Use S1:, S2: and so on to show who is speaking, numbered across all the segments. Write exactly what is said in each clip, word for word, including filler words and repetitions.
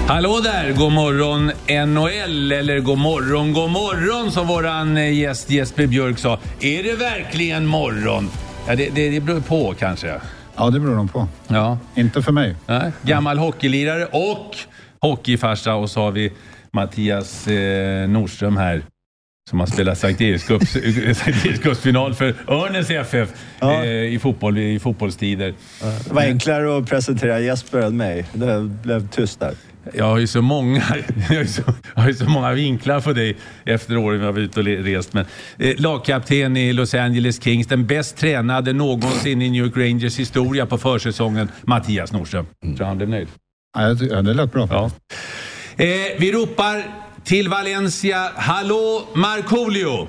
S1: Hallå där, god morgon N H L, eller god morgon, god morgon som våran gäst Jesper Björk sa. Är det verkligen morgon? Ja, det, det, det beror på kanske.
S2: Ja, det beror de på.
S1: Ja.
S2: Inte för mig.
S1: Nej. Gammal hockeylirare och hockeyfarsa, och så har vi Mattias eh, Nordström här som har spelat Sankt Erikscupsfinal för Örnäs F F ja. eh, i, fotboll, i fotbollstider.
S3: Ja. Det var enklare att presentera Jesper än mig. Det blev tyst där.
S1: Jag har ju så många, jag har ju så, jag har ju så många vinklar för dig efter åren jag var ute och rest. Men, eh, lagkapten i Los Angeles Kings, den bäst tränade någonsin i New York Rangers historia på försäsongen, Mattias Nordström. Mm. Tror han blev nöjd?
S2: Ja, det lät bra.
S1: Ja. Eh, vi ropar till Valencia. Hallå Markoolio!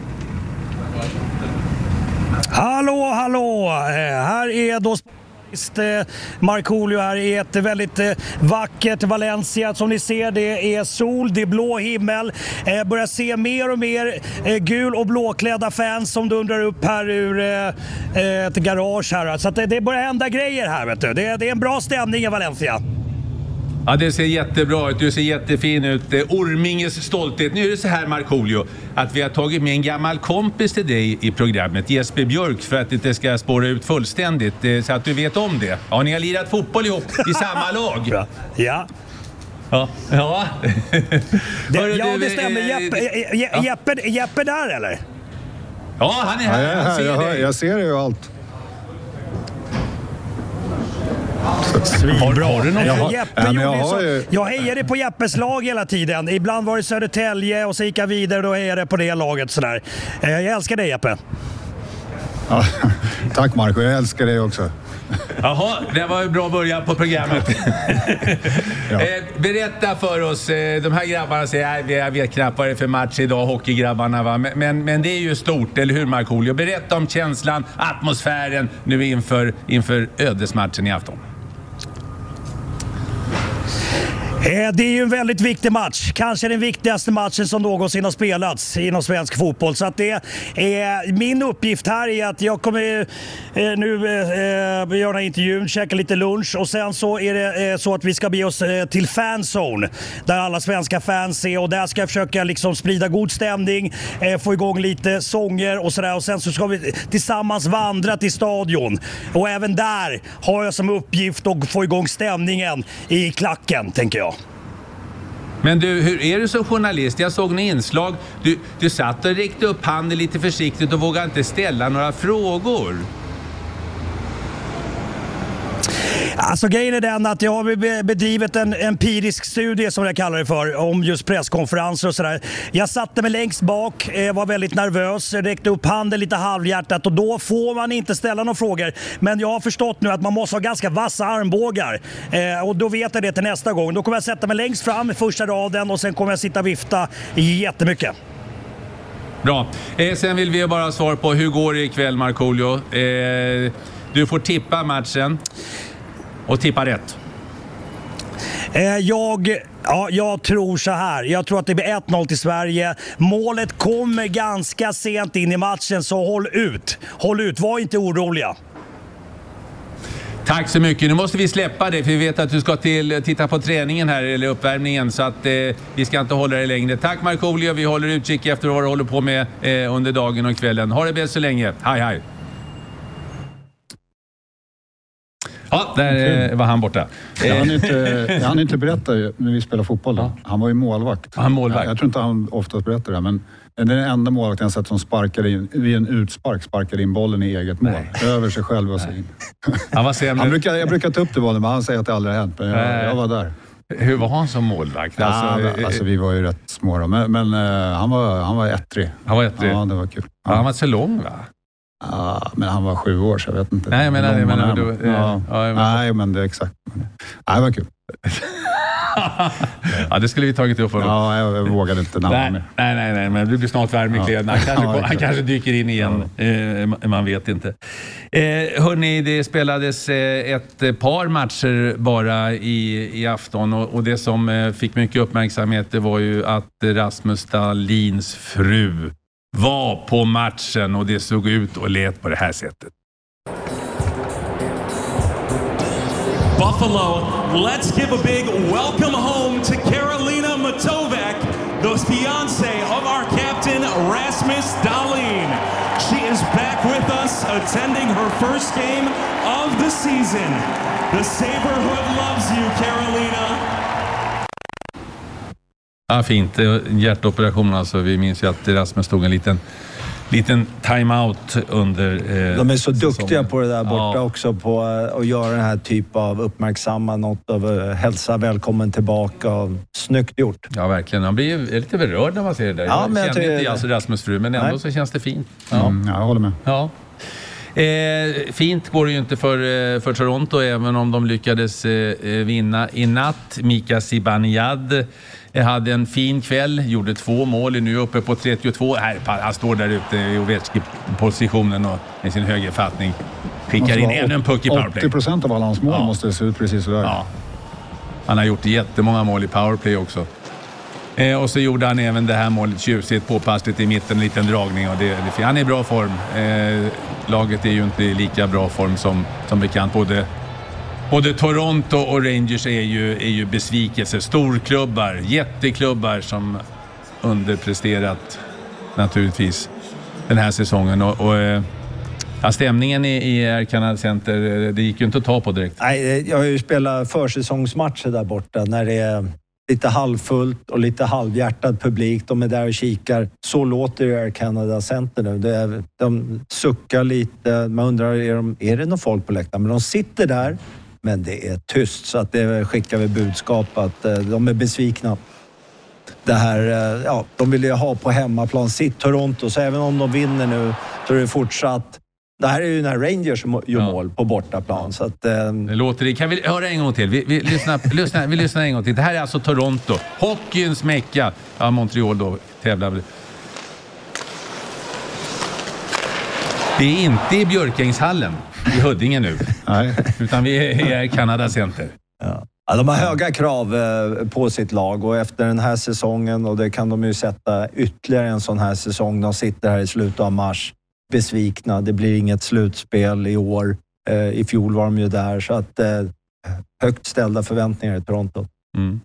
S4: Hallå, hallå! Eh, här är då Markoolio här i ett väldigt eh, vackert Valencia. Som ni ser, det är sol, det är blå himmel. Eh, börjar se mer och mer eh, gul- och blåklädda fans som dundrar upp här ur eh, ett garage här. Så att det, det börjar hända grejer här, vet du. Det, det är en bra stämning i Valencia.
S1: Ja, det ser jättebra ut. Du ser jättefin ut. Orminges stolthet. Nu är det så här, Markoolio, att vi har tagit med en gammal kompis till dig i programmet, Jesper Björk, för att det inte ska spåra ut fullständigt, så att du vet om det. Ja, ni har lirat fotboll ihop i samma lag.
S4: Ja. Ja.
S1: Ja. Ja.
S4: Det, ja, det stämmer. Jeppe, Jeppe, Jeppe, Jeppe där, eller?
S1: Ja, han är här.
S2: Ja, jag,
S1: han ser
S2: jag,
S1: dig.
S2: jag ser ju allt.
S4: Svinbra. Har du någon?
S2: Jag,
S4: Jeppe
S2: ja,
S4: gjorde
S2: jag,
S4: så,
S2: ju...
S4: jag hejade på Jeppes lag hela tiden. Ibland var det Södertälje och så gick jag vidare och då hejade jag på det laget. Sådär. Jag älskar dig, Jeppe.
S2: Ja, tack Marco, jag älskar dig också.
S1: Jaha, det var en bra början på programmet. Ja. eh, berätta för oss, eh, de här grabbarna säger att jag vet knappt vad det är för match idag, hockeygrabbarna, va? Men, men, men det är ju stort, eller hur Markoolio? Berätta om känslan, atmosfären nu inför, inför ödesmatchen i afton.
S4: Det är ju en väldigt viktig match. Kanske den viktigaste matchen som någonsin har spelats inom svensk fotboll. Så att det är, min uppgift här är att jag kommer nu äh, göra en intervju, käka lite lunch och sen så är det äh, så att vi ska be oss äh, till fanzone där alla svenska fans är, och där ska jag försöka liksom sprida god stämning, äh, få igång lite sånger och sådär, och sen så ska vi tillsammans vandra till stadion, och även där har jag som uppgift att få igång stämningen i klacken, tänker jag.
S1: Men du, hur är du som journalist? Jag såg en inslag. Du, du satt och räckte upp handen lite försiktigt och vågade inte ställa några frågor.
S4: Alltså grejen är den att jag har bedrivit en empirisk studie, som jag kallar det för, om just presskonferenser och sådär. Jag satte mig längst bak, var väldigt nervös, räckte upp handen lite halvhjärtat, och då får man inte ställa några frågor. Men jag har förstått nu att man måste ha ganska vassa armbågar, och då vet jag det till nästa gång. Då kommer jag sätta mig längst fram i första raden och sen kommer jag sitta och vifta jättemycket.
S1: Bra. Eh, sen vill vi bara ha svar på hur går det ikväll, Markoolio? Eh, du får tippa matchen. Och tippa rätt.
S4: Jag, ja, jag tror så här. Jag tror att det blir ett noll till Sverige. Målet kommer ganska sent in i matchen, så håll ut. Håll ut, var inte oroliga.
S1: Tack så mycket. Nu måste vi släppa det, för vi vet att du ska till, titta på träningen här, eller uppvärmningen, så att eh, vi ska inte hålla det längre. Tack Markoolio, vi håller utkik efter vad du håller på med eh, under dagen och kvällen. Ha det bäst så länge. Hej hej. Ja, där var han borta.
S2: Jag hann inte, jag hann inte berätta när vi spelade fotboll då. Han var ju målvakt.
S1: Han målvakt.
S2: Jag, jag tror inte han ofta berättar det, men det är den enda målvakten jag sett som sparkade in, vid en utspark sparkade in bollen i eget mål. Nej. Över sig själv och sig in.
S1: Han var sämre.
S2: Han brukar, jag brukar ta upp det bollen, men han säger att det aldrig har hänt. Men jag, jag var där.
S1: Hur var han som målvakt?
S2: Alltså, ja, alltså vi var ju rätt små då, men, men uh, han var, han var ettrig.
S1: Han var ettrig?
S2: Ja, det var kul.
S1: Ja. Han var så lång, va?
S2: Ja, men han var sju år, så jag vet inte.
S1: Nej, jag menar, jag menar, du,
S2: ja.
S1: Ja, jag menar.
S2: Nej, men det är exakt. Nej, det var kul.
S1: Ja, det skulle vi tagit upp.
S2: Ja, jag vågade inte namna
S1: nej, nej, nej, nej, men du blir snart varm i kläderna. Han kanske,
S2: ja,
S1: han kanske dyker in igen. Ja. Eh, man vet inte. Eh, hörni, det spelades eh, ett par matcher bara i, i afton, och, och det som eh, fick mycket uppmärksamhet, det var ju att Rasmus Dahlins fru var på matchen, och det såg ut och lät på det här sättet.
S5: Buffalo. Let's give a big welcome home to Karolina Matovac, the fiancée of our captain Rasmus Dahlin. She is back with us, attending her first game of the season. The Saberhood loves you, Karolina.
S1: Ja, fint. En hjärtoperation alltså. Vi minns ju att Rasmus tog en liten, liten time-out under eh,
S3: De är så
S1: säsongen.
S3: duktiga på det där borta, ja, också på att göra den här typen av uppmärksamma, något av hälsa, välkommen tillbaka. Och snyggt gjort.
S1: Ja, verkligen. Han blir ju lite berörd när man ser det där.
S3: Ja,
S1: jag
S3: men jag
S1: känner
S3: tycker...
S1: inte alltså Rasmus fru, men ändå Nej. så känns det fint. Ja,
S2: mm, jag håller med.
S1: Ja. Eh, fint går det ju inte för, för Toronto, även om de lyckades eh, vinna i natt. Mika Zibanejad eh, hade en fin kväll, gjorde två mål, nu uppe på trettiotvå. Här, han står där ute i Ovechkin-positionen och med sin högerfattning skickar in ännu en puck i powerplay.
S2: åttio procent av alla hans mål ja. måste se ut precis så där. Ja.
S1: Han har gjort jättemånga mål i powerplay också. Eh, och så gjorde han även det här målet tjusigt, påpassligt i mitten, en liten dragning. Och det, det, han är i bra form. Eh, laget är ju inte i lika bra form som, som bekant. Både, både Toronto och Rangers är ju, är ju besvikelse. Storklubbar, jätteklubbar som underpresterat naturligtvis den här säsongen. Och, och eh, ja, stämningen i, i Air Canada Center, det gick ju inte att ta på direkt.
S3: Nej, jag har ju spelat försäsongsmatcher där borta när det är lite halvfullt och lite halvhjärtad publik. De är där och kikar. Så låter det Air Canada Center nu. Det är, de suckar lite. Man undrar, är, de, är det någon folk på läktaren? Men de sitter där, men det är tyst. Så att det skickar vi budskap att de är besvikna. Det här, ja, de vill ju ha på hemmaplan sitt Toronto. Så även om de vinner nu så är det fortsatt. Det här är ju när Rangers gör ja. mål på bortaplan. Så att, eh...
S1: det låter det. Kan vi höra en gång till? Vi, vi, lyssna, lyssna, vi lyssnar en gång till. Det här är alltså Toronto. Hockeyns mecka. Ja, Montreal då tävlar. Det är inte i Björkängshallen i Huddinge nu. Nej. Utan vi är i Canada Center.
S3: Ja. Ja, de har höga krav på sitt lag och efter den här säsongen, och det kan de ju sätta ytterligare en sån här säsong. De sitter här i slutet av mars. Besvikna. Det blir inget slutspel i år. Eh, I fjol var de ju där. Så att eh, högt ställda förväntningar i Toronto.
S1: Mm.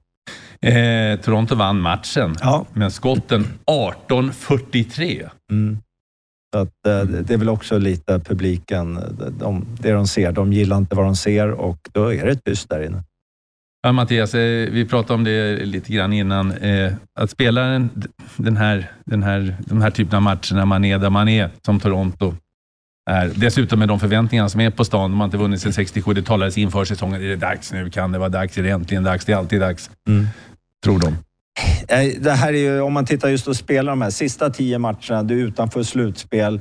S1: Eh, Toronto vann matchen. Ja. Men skotten arton fyrtiotre.
S3: Mm. Så att, eh, det är väl också lite publiken. De, det de ser. De gillar inte vad de ser och då är det tyst där inne.
S1: Ja, Mattias, vi pratade om det lite grann innan. Eh, att spela den, den här, den här, de här typen av matcher när man är där man är, som Toronto är. Dessutom med de förväntningarna som är på stan. De har inte vunnit sedan sextiosju. Det talades inför säsongen. Är det dags nu? Kan det vara dags? Är det äntligen dags? Det är alltid dags. Mm. Tror de.
S3: Det här är ju, om man tittar just och spelar de här sista tio matcherna, du är utanför slutspel.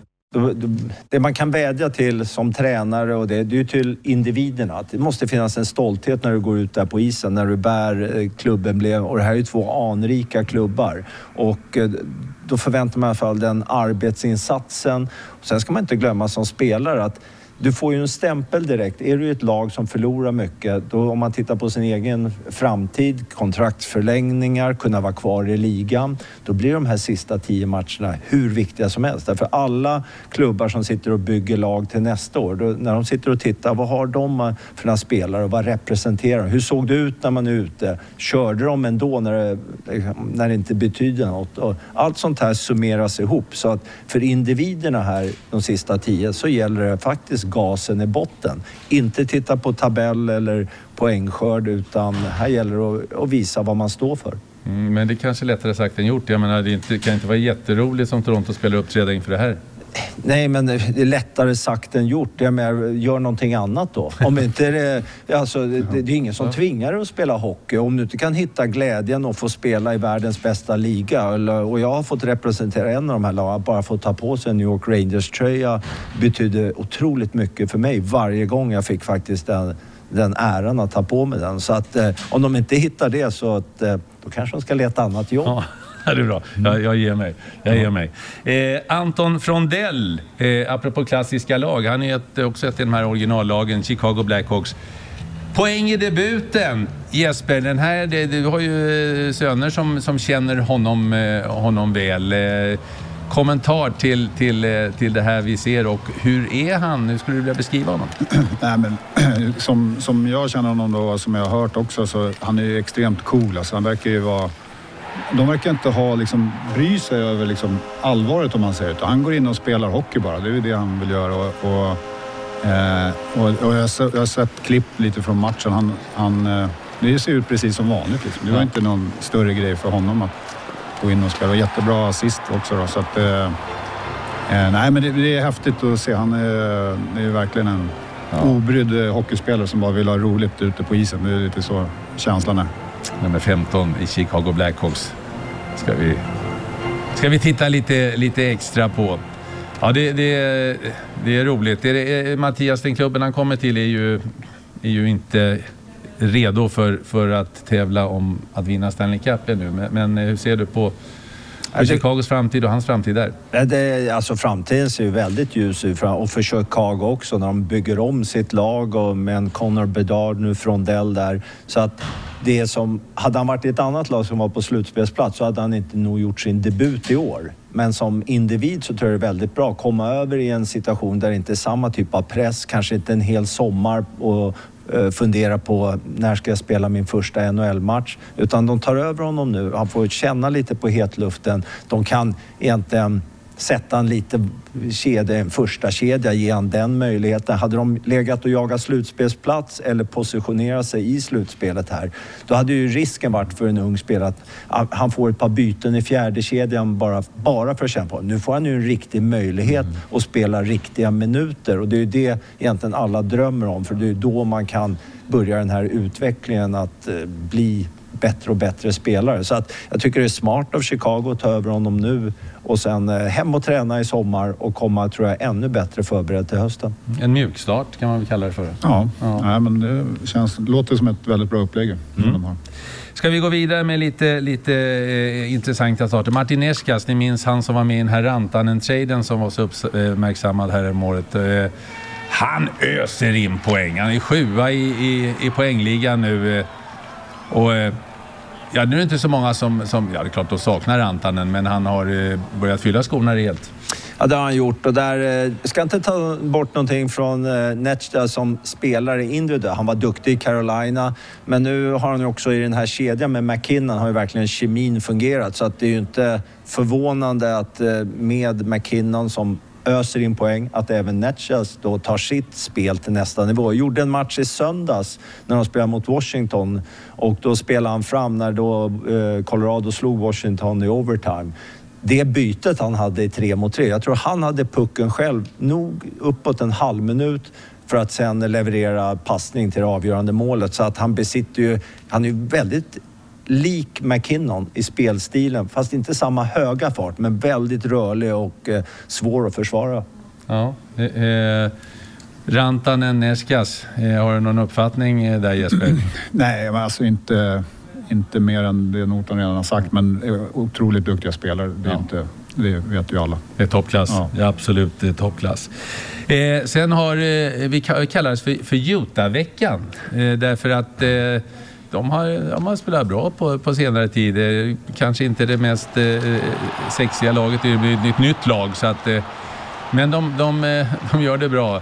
S3: Det man kan vädja till som tränare, och det, det är ju till individerna, att det måste finnas en stolthet när du går ut där på isen, när du bär klubbemblem, och det här är ju två anrika klubbar och då förväntar man i alla fall den arbetsinsatsen. Och sen ska man inte glömma som spelare att du får ju en stämpel direkt. Är du ett lag som förlorar mycket, då om man tittar på sin egen framtid, kontraktsförlängningar, kunna vara kvar i ligan, då blir de här sista tio matcherna hur viktiga som helst. Därför alla klubbar som sitter och bygger lag till nästa år, då, när de sitter och tittar, vad har de för några spelare och vad representerar? Hur såg det ut när man är ute? Körde de ändå när det, när det inte betyder något? Och allt sånt här summeras ihop. Så att för individerna här de sista tio så gäller det faktiskt gasen i botten. Inte titta på tabell eller poängskörd, utan här gäller det att, att visa vad man står för.
S1: Mm, men det är kanske lättare sagt än gjort. Jag menar, det inte, kan inte vara jätteroligt som Toronto spelar uppträda inför det här.
S3: Nej, men det är lättare sagt än gjort. Jag menar, gör någonting annat då. Om inte det, alltså, det, det är ingen som tvingar dig att spela hockey. Om du inte kan hitta glädjen och få spela i världens bästa liga. Och jag har fått representera en av de här lagen. Bara få ta på sig en New York Rangers-tröja betyder otroligt mycket för mig. Varje gång jag fick faktiskt den, den äran att ta på mig den. Så att eh, om de inte hittar det så att, eh, då kanske de ska leta annat jobb.
S1: Ja. Ja, det är bra. Jag, jag ger mig. Jag ger mig. Eh, Anton Frondell, eh, apropå klassiska lag. Han är ett, också ett i de här originallagen, Chicago Blackhawks. Poäng i debuten, Jesper. Den här, det, du har ju söner som, som känner honom, eh, honom väl. Eh, kommentar till, till, till det här vi ser och hur är han? Hur skulle du vilja beskriva honom?
S2: Nej, men, som, som jag känner honom då, som jag har hört också, så han är ju extremt cool. Alltså, han verkar ju vara... De verkar inte ha, liksom, bry sig över liksom, allvaret om man säger. Utan han går in och spelar hockey bara. Det är ju det han vill göra. Och, och, eh, och, och jag, jag har sett klipp lite från matchen. Han, han, eh, det ser ut precis som vanligt. Liksom. Det var ja. inte någon större grej för honom att gå in och spela. Och jättebra assist också då. Så att, eh, eh, nej, men det, det är häftigt att se. Han är, det är verkligen en ja. obrydd hockeyspelare som bara vill ha roligt ute på isen. Det är lite så känslan är.
S1: Nummer femton i Chicago Blackhawks ska vi, ska vi titta lite, lite extra på. Ja, det, det, det är roligt. Det är, Mattias, den klubben han kommer till är ju, är ju inte redo för, för att tävla om att vinna Stanley Cup nu. Men, men hur ser du på Chicagos framtid och hans framtid där?
S3: Det, alltså framtiden ser ju väldigt ljus ut, och för Chicago också när de bygger om sitt lag och med en Connor Bedard nu från Dell där. Så att det som, hade han varit i ett annat lag som var på slutspelsplats så hade han inte nog gjort sin debut i år. Men som individ så tror jag det är väldigt bra att komma över i en situation där det inte är samma typ av press, kanske inte en hel sommar och fundera på när ska jag spela min första N H L-match, utan de tar över honom nu. Han får känna lite på hetluften. De kan egentligen sätta en lite kedja, en första kedja, ge han den möjligheten. Hade de legat och jagat slutspelsplats eller positionerat sig i slutspelet här, då hade ju risken varit för en ung spelare att han får ett par byten i fjärde kedjan bara, bara för att känna på. Nu får han ju en riktig möjlighet mm. att spela riktiga minuter, och det är ju det egentligen alla drömmer om, för det är då man kan börja den här utvecklingen att eh, bli bättre och bättre spelare. Så att jag tycker det är smart av Chicago att ta över honom nu och sen eh, hem och träna i sommar och komma, tror jag, ännu bättre förberedd till hösten.
S1: En mjukstart kan man väl kalla det för.
S2: Ja, ja. Nej, men det känns, låter som ett väldigt bra upplägg. Mm. De har.
S1: Ska vi gå vidare med lite, lite eh, intressanta starter. Martin Neskas, ni minns han som var med i den här Rantanen-traden som var så uppmärksammad här i året. Eh, han öser in poäng. Han är sjua i, i, i poängligan nu. Eh, och eh, ja, nu är det inte så många som, som ja, det är klart att saknar Rantanen, men han har eh, börjat fylla skorna rejält.
S3: Ja, det har han gjort, och där eh, ska inte ta bort någonting från eh, Nechta som spelare individuellt. Han var duktig i Carolina, men nu har han ju också i den här kedjan med McKinnon har ju verkligen kemin fungerat, så att det är ju inte förvånande att eh, med McKinnon som öser in poäng, att även Netchas då tar sitt spel till nästa nivå. Gjorde en match i söndags när de spelade mot Washington, och då spelade han fram när då eh, Colorado slog Washington i overtime. Det bytet han hade i tre mot tre, jag tror han hade pucken själv nog uppåt en halv minut för att sen leverera passning till det avgörande målet, så att han besitter ju, han är ju väldigt lik McKinnon i spelstilen, fast inte samma höga fart, men väldigt rörlig och eh, svår att försvara.
S1: Ja, eh, Rantanen, Neskas, eh, har du någon uppfattning där, Jesper?
S2: Nej, men alltså inte, inte mer än det Norton redan har sagt, men otroligt duktiga spelare, det, är ja. inte, det vet ju alla.
S1: Det är toppklass, ja. Ja, absolut, det är toppklass. Eh, sen har eh, vi kallas för, för Utah-veckan, eh, därför att eh, De har, de har spelat bra på, på senare tid. Kanske inte det mest eh, sexiga laget, det blir ett nytt, nytt lag. Så att, eh, men de, de, de gör det bra.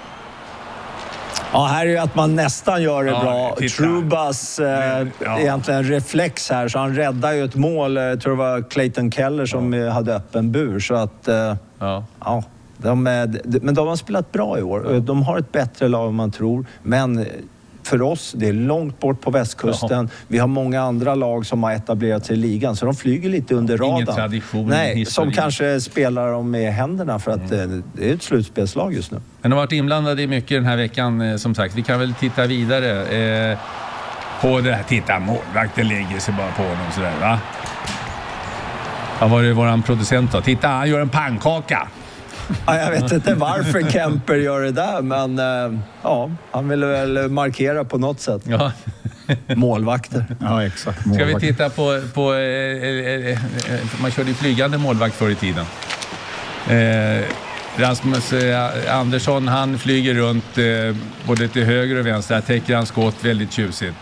S3: Ja, här är ju att man nästan gör det ja, bra.
S1: Titta.
S3: Trubas eh, ja. egentligen reflex här, så han räddar ju ett mål. Jag tror det var Clayton Keller som ja. hade öppen bur. Så att, eh, ja. ja de är, men de har spelat bra i år. Ja. De har ett bättre lag än man tror, men för oss, det är långt bort på västkusten. Jaha. Vi har många andra lag som har etablerat sig i ligan, så de flyger lite under radarn.
S1: Ingen tradition.
S3: Nej, som kanske spelar dem med händerna, för att mm. det är ett slutspelslag just nu.
S1: Men de har varit inblandade i mycket den här veckan, som sagt. Vi kan väl titta vidare eh, på det här. Titta, målvakten lägger sig bara på honom sådär, va? Vad var det våran producent då? Titta, han gör en pannkaka.
S3: Ja, jag vet inte varför Kemper gör det där, men äh, ja, han ville väl markera på något sätt. Ja. Målvakter.
S2: Ja, exakt.
S1: Målvakter. Ska vi titta på... på eh, eh, man körde ju flygande målvakt förr i tiden. Eh, Rasmus eh, Andersson, han flyger runt eh, både till höger och vänster. Här täcker han skott väldigt tjusigt.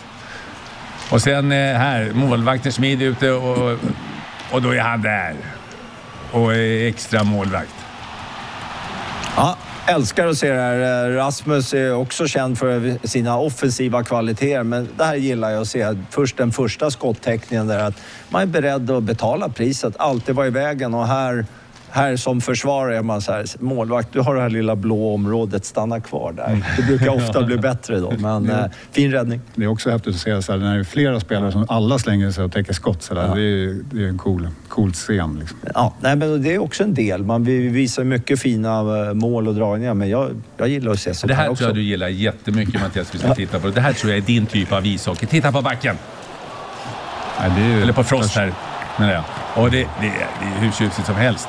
S1: Och sen eh, här, målvakten smider ute och, och då är han där. och är extra målvakt.
S3: Ja, älskar att se det här. Rasmus är också känd för sina offensiva kvaliteter, men det här gillar jag att se. Först den första skottäckningen där, att man är beredd att betala priset, alltid vara i vägen, och här, här som försvarare är man så här, målvakt, du har det här lilla blå området, stanna kvar där. Det brukar ofta bli bättre då, men eh, fin räddning.
S2: Det är också häftigt att se så här, när det är flera spelare som alla slänger sig och täcker skott så där. Ja. Det är, det är en cool, cool scen liksom.
S3: Ja, nej, men det är också en del. Man visar mycket fina mål och dragningar, men jag, jag gillar att se sånt
S1: här. Det här
S3: också.
S1: tror jag du gillar jättemycket, Mattias, vi ska ja. titta på. Det här tror jag är din typ av ishockey. Titta på backen.
S2: Nej, det är ju,
S1: eller på Frost här. Nej, ja. Och det, det, det är hur tjusigt som helst.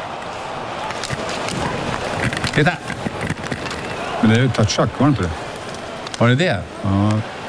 S1: Titta!
S2: Men det är ju touchback, var det inte det?
S1: Var det det?
S2: Ja.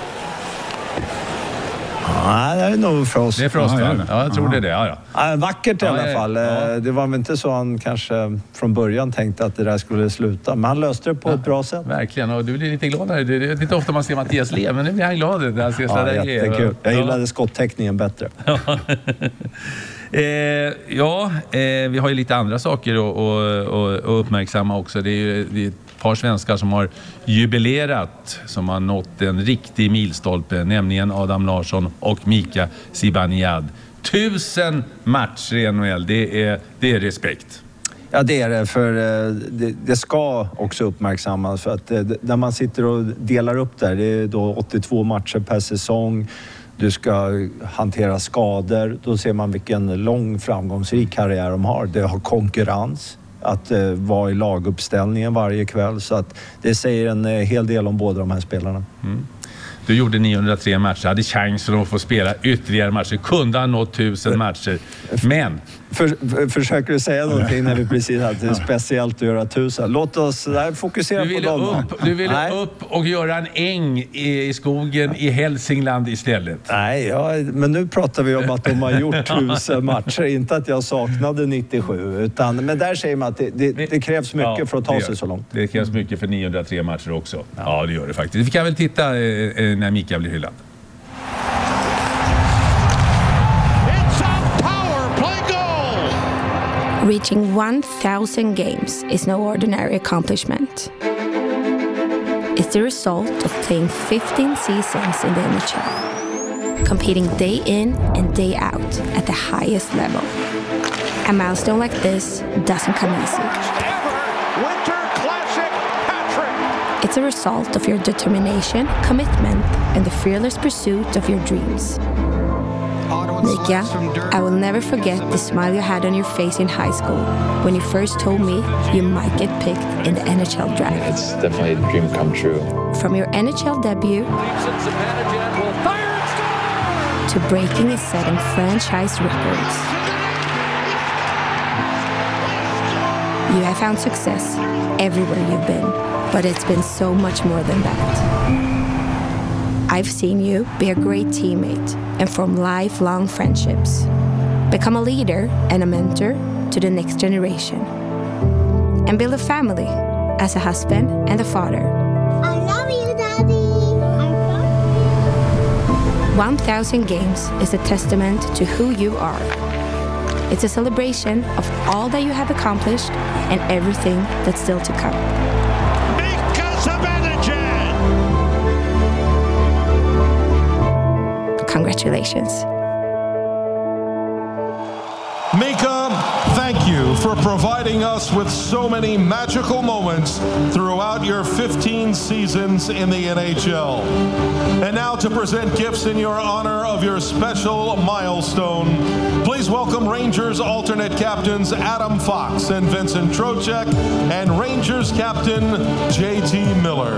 S3: Ja, det är nog Frost.
S1: Det är Frost,
S2: ja,
S1: va? Ja, jag tror ja. det är det. Ja, ja.
S3: Ja, vackert i alla
S1: ja,
S3: fall.
S1: Ja.
S3: Det var väl inte så han kanske från början tänkte att det där skulle sluta. Men han löste det på ja, ett bra sätt.
S1: Verkligen, och du blir lite gladare. Det är inte ofta man ser Mattias le, men nu blir han glad när han ser sådär.
S3: Ja, jättekul. Jag gillade ja. skottäckningen bättre.
S1: eh, ja, eh, vi har ju lite andra saker att, att, att, att uppmärksamma också. Det är ju det är ett par svenskar som har jubilerat, som har nått en riktig milstolpe, nämligen Adam Larsson och Mika Zibanejad. Tusen matcher i N H L, det är, det är respekt.
S3: Ja, det är det, för det, det ska också uppmärksammas, för att när man sitter och delar upp där, det är då åttiotvå matcher per säsong. Du ska hantera skador, då ser man vilken lång framgångsrik karriär de har. Det har konkurrens, att eh, vara i laguppställningen varje kväll, så att det säger en eh, hel del om båda de här spelarna.
S1: Mm. Du gjorde niohundratre matcher, hade chansen att få spela ytterligare matcher, kunde ha nått tusen matcher, men...
S3: För, för, försöker du säga någonting när vi precis hade det speciellt att göra tusen? Låt oss där fokusera
S1: du
S3: på dem.
S1: Upp, du ville Nej. upp och göra en äng i, i skogen i Hälsingland istället.
S3: Nej, ja, men nu pratar vi om att de har gjort tusen matcher. Inte att jag saknade nittiosju. Utan, men där säger man att det, det, det krävs mycket ja, för att ta sig så långt.
S1: Det krävs mycket för niohundratre matcher också. Ja, ja det gör det faktiskt. Vi kan väl titta eh, när Mika blir hyllad.
S6: Reaching one thousand games is no ordinary accomplishment. It's the result of playing fifteen seasons in the N H L, competing day in and day out at the highest level. A milestone like this doesn't come easy. It's a result of your determination, commitment, and the fearless pursuit of your dreams. Mika, I will never forget the smile you had on your face in high school when you first told me you might get picked in the N H L draft.
S7: It's definitely a dream come true.
S6: From your N H L debut to breaking and setting franchise records, you have found success everywhere you've been, but it's been so much more than that. I've seen you be a great teammate and form lifelong friendships. Become a leader and a mentor to the next generation. And build a family as a husband and a father.
S8: I love you, Daddy. I love you.
S6: one thousand games is a testament to who you are. It's a celebration of all that you have accomplished and everything that's still to come. Congratulations.
S9: Mika, thank you for providing us with so many magical moments throughout your fifteen seasons in the N H L. And now to present gifts in your honor of your special milestone, please welcome Rangers alternate captains Adam Fox and Vincent Trocheck, and Rangers captain J T Miller.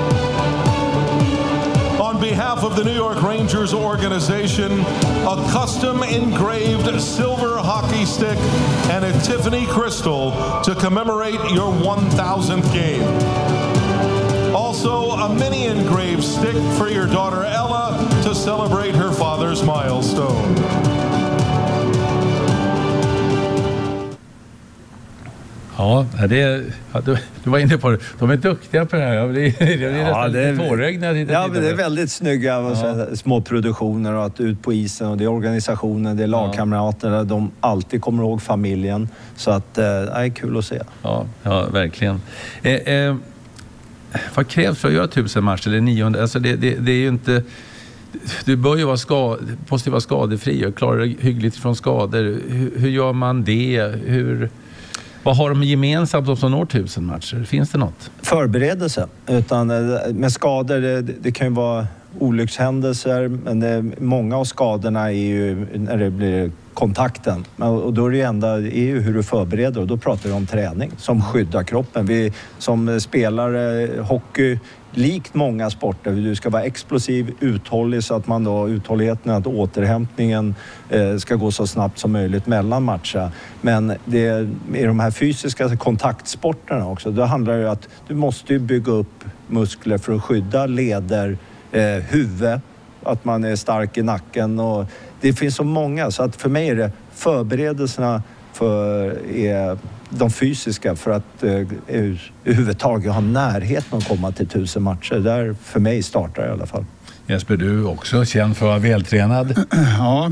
S9: On behalf of the New York Rangers organization, a custom engraved silver hockey stick and a Tiffany crystal to commemorate your one thousandth game. Also, a mini engraved stick for your daughter Ella to celebrate her father's milestone.
S1: Ja, det, ja du, du var inne på det. De är duktiga på det här. Det är, det är
S3: ja,
S1: nästan
S3: det är,
S1: lite tårögd.
S3: Ja, men det är väldigt snygga ja. små produktioner och att ut på isen. Och det är organisationen, det är lagkamraterna. Ja. De alltid kommer ihåg familjen. Så att eh, det är kul att se.
S1: Ja, ja verkligen. Eh, eh, vad krävs för att göra tusen matcher eller niohundra? Alltså det, det, det är ju inte... Du bör ju vara, skad, måste vara skadefri och klara dig hyggligt från skador. Hur, hur gör man det? Hur... Vad har de gemensamt de som når tusen matcher? Finns det något?
S3: Förberedelse. Utan med skador, det, det kan ju vara olyckshändelser, men det, många av skadorna är ju när det blir kontakten. Och då är det ju enda är ju hur du förbereder, och då pratar vi om träning som skyddar kroppen. Vi som spelare hockey, likt många sporter, du ska vara explosiv, uthållig så att man då uthålligheten, att återhämtningen eh, ska gå så snabbt som möjligt mellan matcher. Men det är i de här fysiska kontaktsporterna också, då handlar det ju att du måste bygga upp muskler för att skydda leder, eh, huvud, att man är stark i nacken, och det finns så många, så att för mig är det förberedelserna för är de fysiska för att eh, överhuvudtaget ha närheten att komma till tusen matcher. Där för mig startar i alla fall.
S1: Jesper, du är också känd för att vara vältränad.
S2: Ja.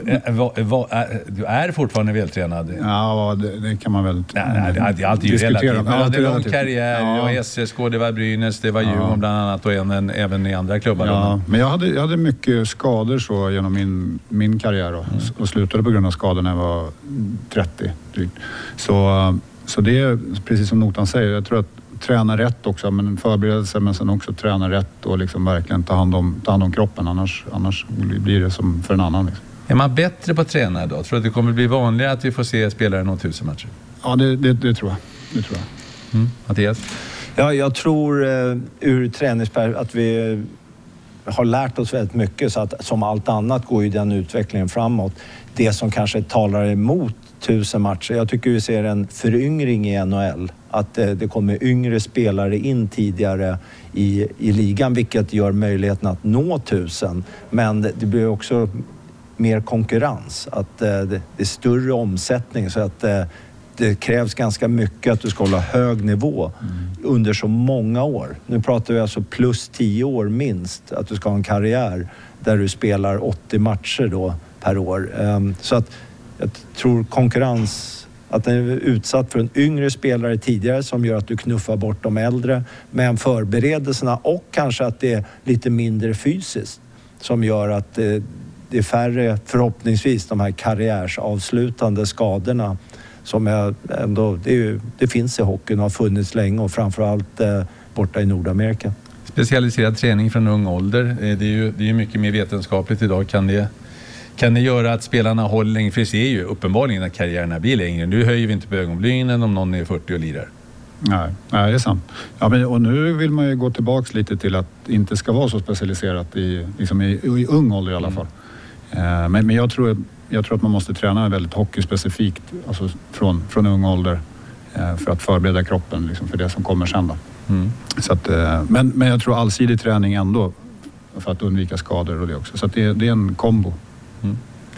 S1: Du är fortfarande vältränad.
S2: Ja, det, det kan man väl
S1: nej, nej, det är alltid diskutera. Relativt. Men ja, det är lång karriär.
S2: Ja.
S1: Det var S S K, det var Brynäs, det var Djurgården ja. bland annat, och även, även i andra klubbar.
S2: Ja, men jag hade, jag hade mycket skador så genom min, min karriär och, mm. och slutade på grund av skador när jag var trettio drygt. Så, så det är precis som Notan säger, jag tror att träna rätt också, men förberedelse, men sen också träna rätt och liksom verkligen ta hand om, ta hand om kroppen, annars, annars blir det som för en annan. Liksom.
S1: Är man bättre på träna då? Tror du att det kommer bli vanligare att vi får se spelare nå tusen matcher?
S2: Ja, det, det, det tror jag. Det tror jag.
S1: Mm. Mattias?
S3: Ja, jag tror uh, ur träningsperspektiv att vi har lärt oss väldigt mycket, så att som allt annat går ju den utvecklingen framåt. Det som kanske talar emot tusen matcher, jag tycker vi ser en föryngring i N H L. Att det, det kommer yngre spelare in tidigare i, i ligan, vilket gör möjligheten att nå tusen. Men det, det blir också mer konkurrens, att det, det är större omsättning, så att det, det krävs ganska mycket att du ska hålla hög nivå mm. under så många år. Nu pratar vi alltså plus tio år minst, att du ska ha en karriär där du spelar åttio matcher då per år. Så att jag tror konkurrens, att den är utsatt för en yngre spelare tidigare som gör att du knuffar bort de äldre, men förberedelserna och kanske att det är lite mindre fysiskt som gör att det, det är färre, förhoppningsvis, de här karriärsavslutande skadorna som är ändå, det, är ju, det finns i hockeyn och har funnits länge, och framförallt eh, borta i Nordamerika.
S1: Specialiserad träning från ung ålder, det är ju, det är ju mycket mer vetenskapligt idag. Kan det Kan det göra att spelarna håller längre? För det ser ju uppenbarligen att karriärerna blir längre. Nu höjer vi inte på ögonbrynen om någon är fyrtio och lirar. Nej,
S2: nej, det är sant. Ja, men, och nu vill man ju gå tillbaka lite till att det inte ska vara så specialiserat i, liksom i, i ung ålder i alla fall. Mm. Eh, men men jag, tror, jag tror att man måste träna väldigt hockeyspecifikt, alltså från, från ung ålder, eh, för att förbereda kroppen liksom, för det som kommer sen då. Mm. Så att, eh, men, men jag tror allsidig träning ändå för att undvika skador och det också. Så att det, det är en kombo.
S1: Mm.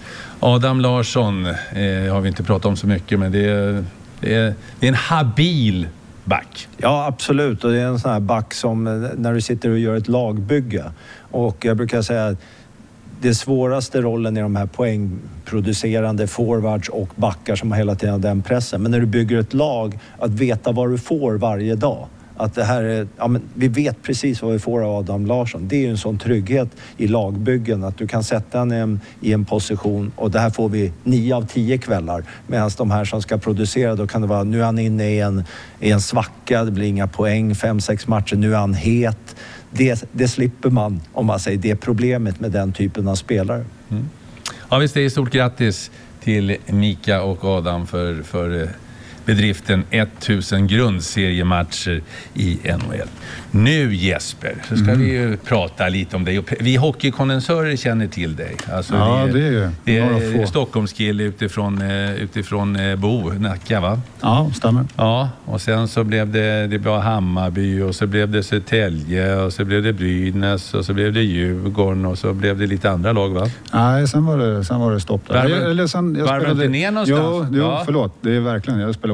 S1: Adam Larsson eh, har vi inte pratat om så mycket, men det är, det är, det är en habil back.
S3: Ja, absolut. Och det är en sån här back som när du sitter och gör ett lagbygge. Och jag brukar säga att det svåraste rollen är de här poängproducerande forwards och backar som har hela tiden den pressen. Men när du bygger ett lag, att veta vad du får varje dag. Att det här är, ja, men vi vet precis vad vi får av Adam Larsson. Det är ju en sån trygghet i lagbyggen, att du kan sätta en i en position, och det här får vi nio av tio kvällar. Medan de här som ska producera, då kan det vara, nu är han inne i en, i en svacka, det blir inga poäng, fem, sex matcher, nu är han het. Det, det slipper man, om man säger, det är problemet med den typen av spelare.
S1: Mm. Ja, visst, det är stort grattis till Mika och Adam för, för bedriften tusen grundseriematcher i N H L. Nu Jesper, så ska mm. vi ju prata lite om dig. Vi hockeykondensörer känner till dig. Alltså,
S2: ja,
S1: det är,
S2: det är,
S1: det är, är Stockholmskille utifrån, utifrån Bo, Nacka, va?
S2: Ja, stämmer.
S1: Ja, och sen så blev det, det blev Hammarby, och så blev det Södertälje, och så blev det Brynäs, och så blev det Djurgården, och så blev det lite andra lag, va?
S2: Nej, sen var det, sen var det stopp där.
S1: Varvar,
S2: jag, eller sen, jag
S1: varvar
S2: spelade,
S1: inte ner någonstans?
S2: Jo, jo ja. förlåt. Det är verkligen, jag spelade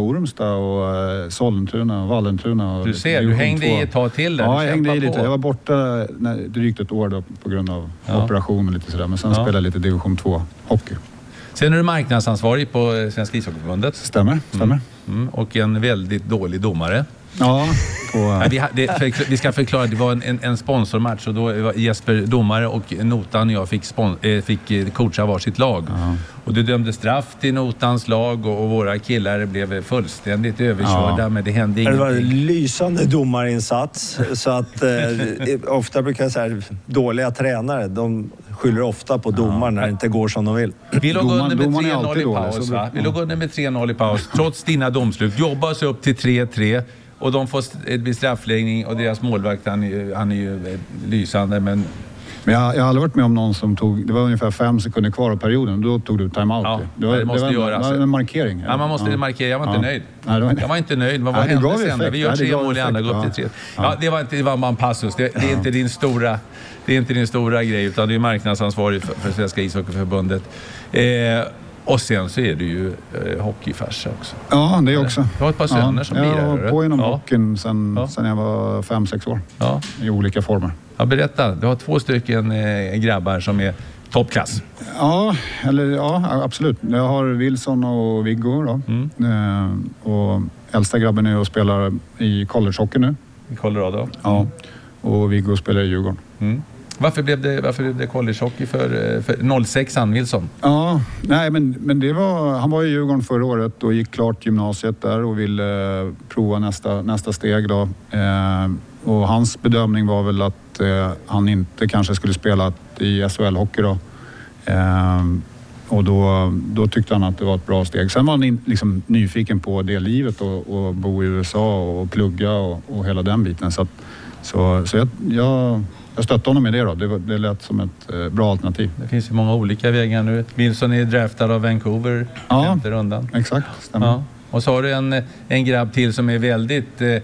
S2: Ormstad och eh, Sollentuna och Vallentuna. Och
S1: du ser, du hängde två. i ett tag till där.
S2: Ja, jag hängde i lite. På. Jag var borta när, drygt ett år då, på grund av ja. operation och lite sådär. Men sen ja. spelade jag lite division två hockey.
S1: Sen är du marknadsansvarig på Svenska ishockeyförbundet.
S2: Stämmer, stämmer.
S1: Mm. Mm. Och en väldigt dålig domare.
S2: Ja, på,
S1: ja vi, det, för, vi ska förklara, det var en, en sponsormatch och då var Jesper domare och Notan och jag fick, spon, äh, fick coacha varsitt lag. Ja. Och du dömde straff till Notans lag och, och våra killar blev fullständigt överkörda, ja. men det hände ingenting.
S3: Det var en lysande domarinsats, så att eh, ofta brukar jag säga dåliga tränare, de skyller ofta på domaren ja. när det inte går som de vill.
S1: Vi låg under med tre noll i paus, va? Vi låg under med tre noll i paus, trots dina domslut. Jobbar oss upp till tre tre. Och de får ett straffläggning och deras målvakt, han är, han är ju lysande. Men,
S2: men jag, jag har aldrig varit med om någon som tog, det var ungefär fem sekunder kvar av perioden, då tog du timeout.
S1: Ja,
S2: det, var,
S1: det måste
S2: det var,
S1: göras.
S2: Det var en markering.
S1: Ja, man måste ja. markera, jag var inte ja. nöjd.
S2: Nej, det var inte.
S1: Jag var inte nöjd, vad var
S2: ja,
S1: hände sen? Vi gör tre mål i andra, går upp till tre. Ja. ja, det var inte, det var en passus, det, det är inte din stora... Det är inte din stora grej, utan du är marknadsansvarig för, för Svenska ishockeyförbundet. Eh, och sen så är du ju eh, hockeyfarsa också.
S2: Ja, det är också.
S1: Du har ett par söner ja, som blir där.
S2: Jag har på inom ja. hockeyn sen, ja. sen jag var fem sex år. Ja. I olika former.
S1: Ja, berätta. Du har två stycken eh, grabbar som är toppklass.
S2: Ja, eller, ja, absolut. Jag har Wilson och Viggo då. Mm. Eh, och äldsta grabben är och spelar i collegehockey nu.
S1: I Colorado?
S2: Ja. Och Viggo spelar i Djurgården.
S1: Mm. Varför blev det, varför blev det collegehockey för, för noll sex-an Wilson?
S2: Ja, nej men, men det var, han var i Djurgården förra året och gick klart gymnasiet där och ville eh, prova nästa, nästa steg då. Eh, och hans bedömning var väl att eh, han inte kanske skulle spela i S H L-hockey då. Eh, och då, då tyckte han att det var ett bra steg. Sen var han in, liksom nyfiken på det livet och, och bo i U S A och plugga och, och hela den biten. Så, att, så, så jag... jag Jag stötte honom med det då. Det, var, det lät som ett eh, bra alternativ.
S1: Det finns ju många olika vägar nu. Wilson är draftad av Vancouver.
S2: Ja,
S1: femte rundan.
S2: Exakt. Stämmer. Ja.
S1: Och så har du en, en grabb till som är väldigt eh,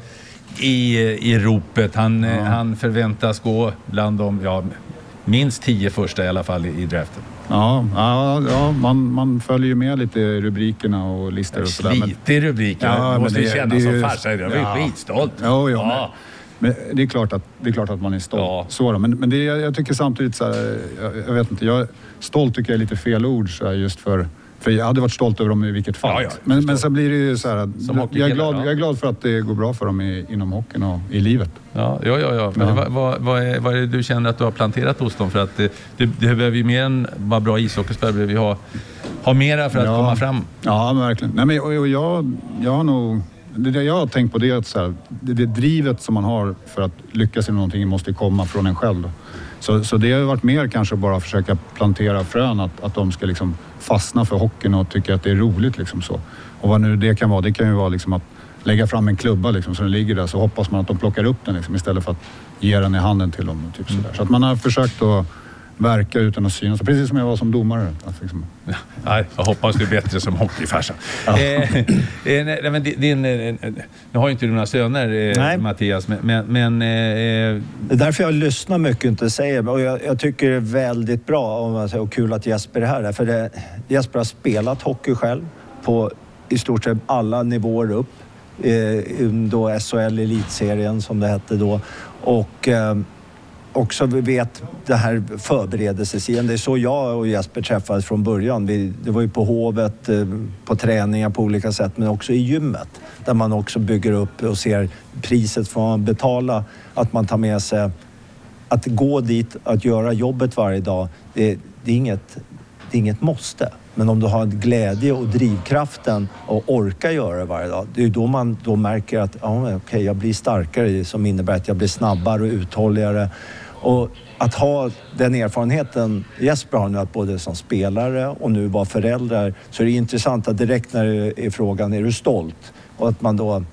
S1: i, i ropet. Han, ja. eh, han förväntas gå bland de ja, minst tio första i alla fall i, i draften.
S2: Ja, ja, ja man, man följer ju med lite i rubrikerna och listor och sådär.
S1: Lite i rubrikerna. Ja, det måste ju kännas som farsa. Jag är ja. skitstolt.
S2: Ja, ja, ja. Men det är klart att, det är klart att man är stolt. Ja. Så då. Men, men det, jag tycker samtidigt så här, jag, jag vet inte, jag, stolt tycker jag är lite fel ord så här, just för, för jag hade varit stolt över dem i vilket fall. Ja, ja, men, men sen blir det ju så här, att, jag, är glad, ja. jag är glad för att det går bra för dem i, inom hockeyn och i livet.
S1: Ja, ja, ja. ja. Men ja. Vad, vad, vad, är, vad är det du känner att du har planterat hos dem? För att det, det, det behöver ju mer än bara bra ishockeyspelare, behöver vi ha, ha mera för att
S2: ja.
S1: komma fram.
S2: Ja, men verkligen. Nej, men, och, och jag, jag har nog... Det, det jag har tänkt på det är att så här, det, det drivet som man har för att lyckas i någonting måste komma från en själv. Då. Så, så det har varit mer kanske bara att försöka plantera frön att, att de ska liksom fastna för hockeyn och tycka att det är roligt. Liksom så. Och vad nu det kan vara, det kan ju vara liksom att lägga fram en klubba liksom, så den ligger där, så hoppas man att de plockar upp den liksom, istället för att ge den i handen till dem. Typ mm. Så att man har försökt att verka utan att synas. Precis som jag var som domare. Alltså, liksom.
S1: ja, nej, jag hoppas du är bättre som hockeyfarsa. Ja. Eh, eh, nej, men din, eh, nu har ju inte du några söner, eh, Mattias, men... men eh,
S3: det är därför jag lyssnar mycket och inte säger. Och jag, jag tycker det är väldigt bra om man säger, och kul att Jesper är här. För det, Jesper har spelat hockey själv på i stort sett alla nivåer upp. Eh, då S H L elitserien som det hette då. Och... Eh, också vi vet det här förberedelsesidan. Det är så jag och Jesper träffades från början. Vi, det var ju på hovet, på träningar på olika sätt, men också i gymmet. Där man också bygger upp och ser priset för att betala. Att man tar med sig, att gå dit, att göra jobbet varje dag. Det, det, är, inget, det är inget måste. Men om du har glädje och drivkraften och orkar göra det varje dag, det är då man då märker att ja, okay, jag blir starkare, som innebär att jag blir snabbare och uthålligare. Och att ha den erfarenheten Jesper har nu, att både som spelare och nu vara föräldrar, så är det intressant att direkt när det är frågan, är du stolt? Och att man då,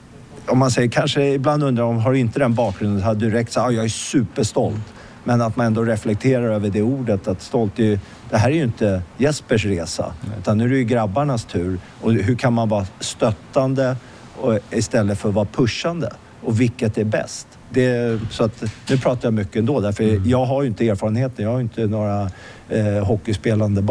S3: om man säger, kanske ibland undrar om, har du inte den bakgrunden, så hade du direkt sagt, ja, jag är superstolt. Men att man ändå reflekterar över det ordet, att stolt är ju, det här är ju inte Jespers resa, utan nu är det ju grabbarnas tur. Och hur kan man vara stöttande och, istället för att vara pushande? Och vilket är bäst? Det, så att, nu pratar jag mycket ändå, därför mm. jag har ju inte erfarenheten, jag har ju inte några eh, hockeyspelande barn.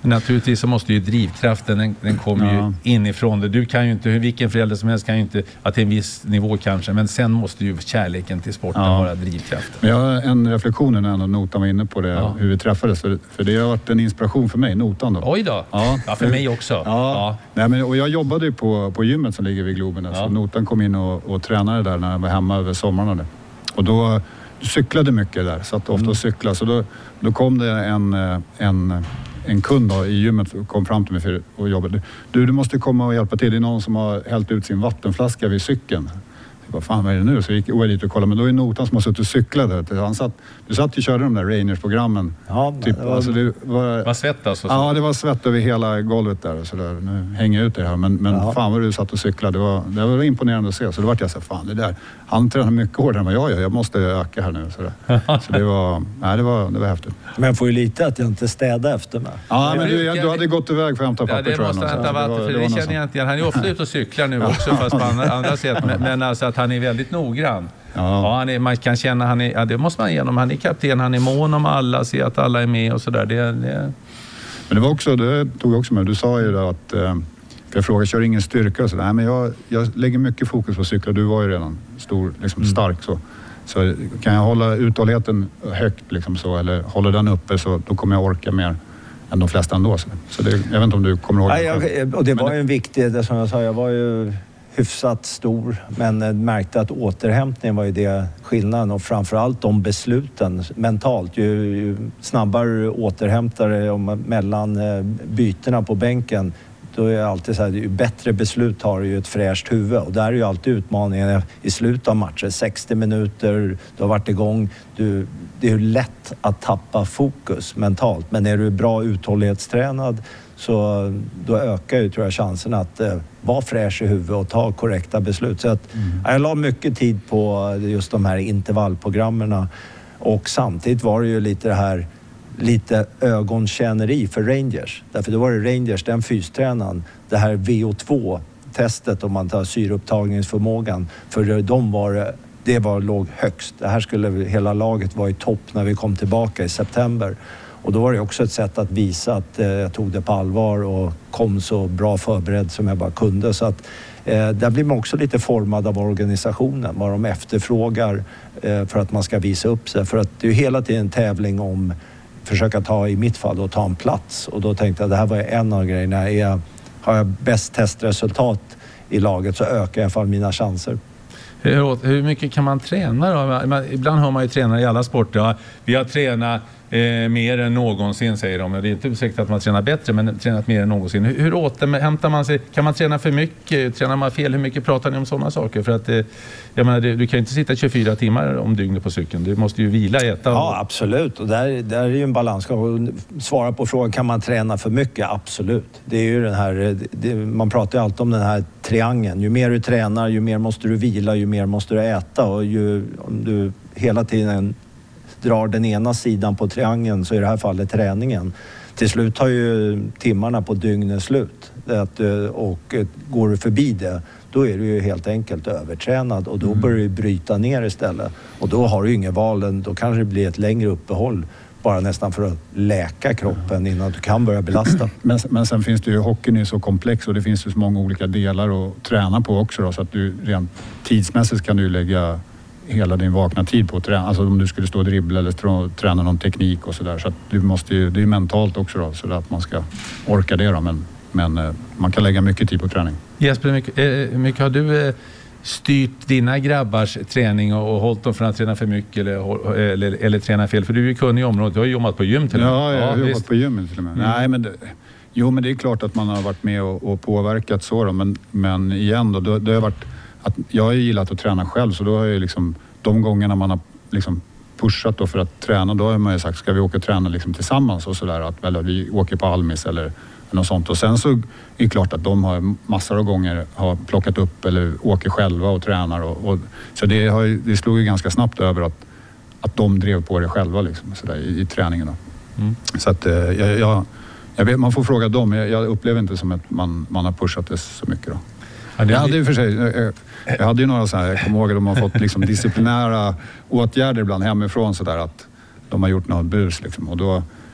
S1: Naturligtvis så måste ju drivkraften, den, den kommer ja. ju inifrån det. Du kan ju inte, vilken förälder som helst kan ju inte, att till en viss nivå kanske, men sen måste ju kärleken till sporten ja. vara drivkraften.
S2: Men jag har en reflektion när Notan var inne på det, ja. hur vi träffades, för, för det har varit en inspiration för mig, Notan då.
S1: Oj då, ja, ja för mig också. Ja.
S2: Ja. Nej, men, och jag jobbade ju på, på gymmet som ligger vid Globen, ja. så Notan kom in och, och tränade där när jag var hemma över sommaren. Och då cyklade mycket där, så att ofta mm. cykla. Så då, då kom det en, en, en kund då, i gymmet och kom fram till mig för, och jobbade. Du, du måste komma och hjälpa till. Det är någon som har hällt ut sin vattenflaska vid cykeln. Vad fan, vad är det nu? Så gick jag dit och kollade, men då är Notan som har suttit och cyklat där. Han satt, du satt och körde de där Rangers-programmen.
S3: Ja,
S2: typ,
S3: det var,
S2: alltså det var,
S1: var svett alltså?
S2: Ja, det var svett över hela golvet där. Och så där. Nu hänger jag ut det här, men, men ja. fan vad du satt och cyklade. Det var, det var imponerande att se. Så då var jag så fan, det där. Han tränar mycket hårdare än vad jag gör. Jag måste öka här nu. Så, där. så det var, nej, det var, det var häftigt.
S3: Men jag får ju lite att jag inte städade efter mig.
S2: Ja, men du, du hade gått iväg för att hämta papper,
S1: ja, det
S2: tror jag.
S1: måste han inte ha varit, för det, det känner jag inte igen. Han är ofta ute och cyklar nu också, fast på andra, andra sätt. Men, men alltså att han är väldigt noggrann. Ja. Ja, han är, man kan känna, han är, ja, det måste man igenom. Han är kapten, han är mån om alla, ser att alla är med och sådär. Det, det...
S2: Men det var också, det tog jag också med. Du sa ju då att, för jag frågade, kör ingen styrka och sådär. Nej, men jag, jag lägger mycket fokus på cykla. Du var ju redan stor, liksom mm. stark så. Så kan jag hålla uthålligheten högt liksom så, eller hålla den uppe, så då kommer jag orka mer än de flesta ändå. Så, så det, jag vet inte om du kommer ihåg
S3: det.
S2: Ja,
S3: jag, och det var ju en viktig, det som jag sa, jag var ju hyfsat stor, men märkte att återhämtningen var ju det skillnaden, och framförallt de besluten mentalt. Ju, ju snabbare återhämtare mellan bytena på bänken, då är det alltid så här, ju bättre beslut har du ju ett fräscht huvud, och där är ju alltid utmaningen i slutet av matcher. sextio minuter, du har varit igång, du, det är ju lätt att tappa fokus mentalt, men är du bra uthållighetstränad så då ökar ju, tror jag, chansen att eh, vara fräsch i huvudet och ta korrekta beslut. Så att, mm. jag la mycket tid på just de här intervallprogrammerna, och samtidigt var det ju lite det här lite ögonkänneri för Rangers. Därför då var det Rangers, den fystränaren, det här V O två-testet, om man tar syreupptagningsförmågan, för de var, det var låg högst. Det här skulle hela laget vara i topp när vi kom tillbaka i september. Och då var det också ett sätt att visa att eh, jag tog det på allvar och kom så bra förberedd som jag bara kunde. Så att eh, där blir man också lite formad av organisationen, vad de efterfrågar eh, för att man ska visa upp sig. För att det är ju hela tiden en tävling om försöka ta, i mitt fall, och ta en plats. Och då tänkte jag, det här var en av grejerna. Är jag, har jag bäst testresultat i laget så ökar i alla fall mina chanser.
S1: Hur, hur mycket kan man träna då? Ibland har man ju tränare i alla sporter. Ja, vi har tränat eh, mer än någonsin, säger de. Det är inte säkert att man tränar bättre, men tränat mer än någonsin. Hur, hur återhämtar man sig? Kan man träna för mycket? Tränar man fel? Hur mycket pratar ni om sådana saker? För att, eh, jag menar, du kan ju inte sitta tjugofyra timmar om dygnet på cykeln. Du måste ju vila, äta. Och...
S3: Ja, absolut. Och där, där är ju en balans. Svara på frågan, kan man träna för mycket? Absolut. Det är ju den här, det, man pratar ju alltid om den här triangeln. Ju mer du tränar, ju mer måste du vila, ju mer måste du äta. Och ju, om du hela tiden drar den ena sidan på triangeln, så i det här fallet träningen. Till slut tar ju timmarna på dygnet slut. Att, och går du förbi det, då är du ju helt enkelt övertränad, och då mm. börjar du bryta ner istället. Och då har du ingen val, då kanske det blir ett längre uppehåll, bara nästan för att läka kroppen innan du kan börja belasta.
S2: Men, men sen finns det ju, hockeyn är så komplex och det finns ju så många olika delar att träna på också då, så att du rent tidsmässigt kan du lägga hela din vakna tid på att träna. Alltså om du skulle stå och dribbla eller stå, träna någon teknik och sådär. Så att du måste ju, det är ju mentalt också då, så att man ska orka det då. Men, men man kan lägga mycket tid på träning.
S1: Jesper, mycket, eh, mycket har du eh, styrt dina grabbars träning och, och hållit dem från att träna för mycket eller, eller, eller träna fel? För du är ju kunnig i området. Du har ju jobbat på gym till och med.
S2: Ja, jag har ja, jobbat på gym till och med. Mm. Nej, men det, jo, men det är klart att man har varit med och, och påverkat så då. Men, men igen då, det, det har varit att jag har gillat att träna själv, så då har jag liksom de gångerna man har liksom pushat då för att träna, då har man ju sagt, ska vi åka och träna liksom tillsammans och sådär, att eller, vi åker på Almis eller något sånt. Och sen så är det klart att de har massor av gånger har plockat upp eller åker själva och tränar. Och, och, så det, har, det slog ju ganska snabbt över att, att de drev på det själva liksom, så där, i, i träningen. Då. Mm. Så att jag, jag, jag vet, man får fråga dem. Jag, jag upplever inte som att man, man har pushat det så mycket då. Ja, det, jag hade ju för sig, jag, jag hade ju några så här, jag kommer ihåg att de har fått liksom disciplinära åtgärder ibland hemifrån så där, att de har gjort något bus liksom, och då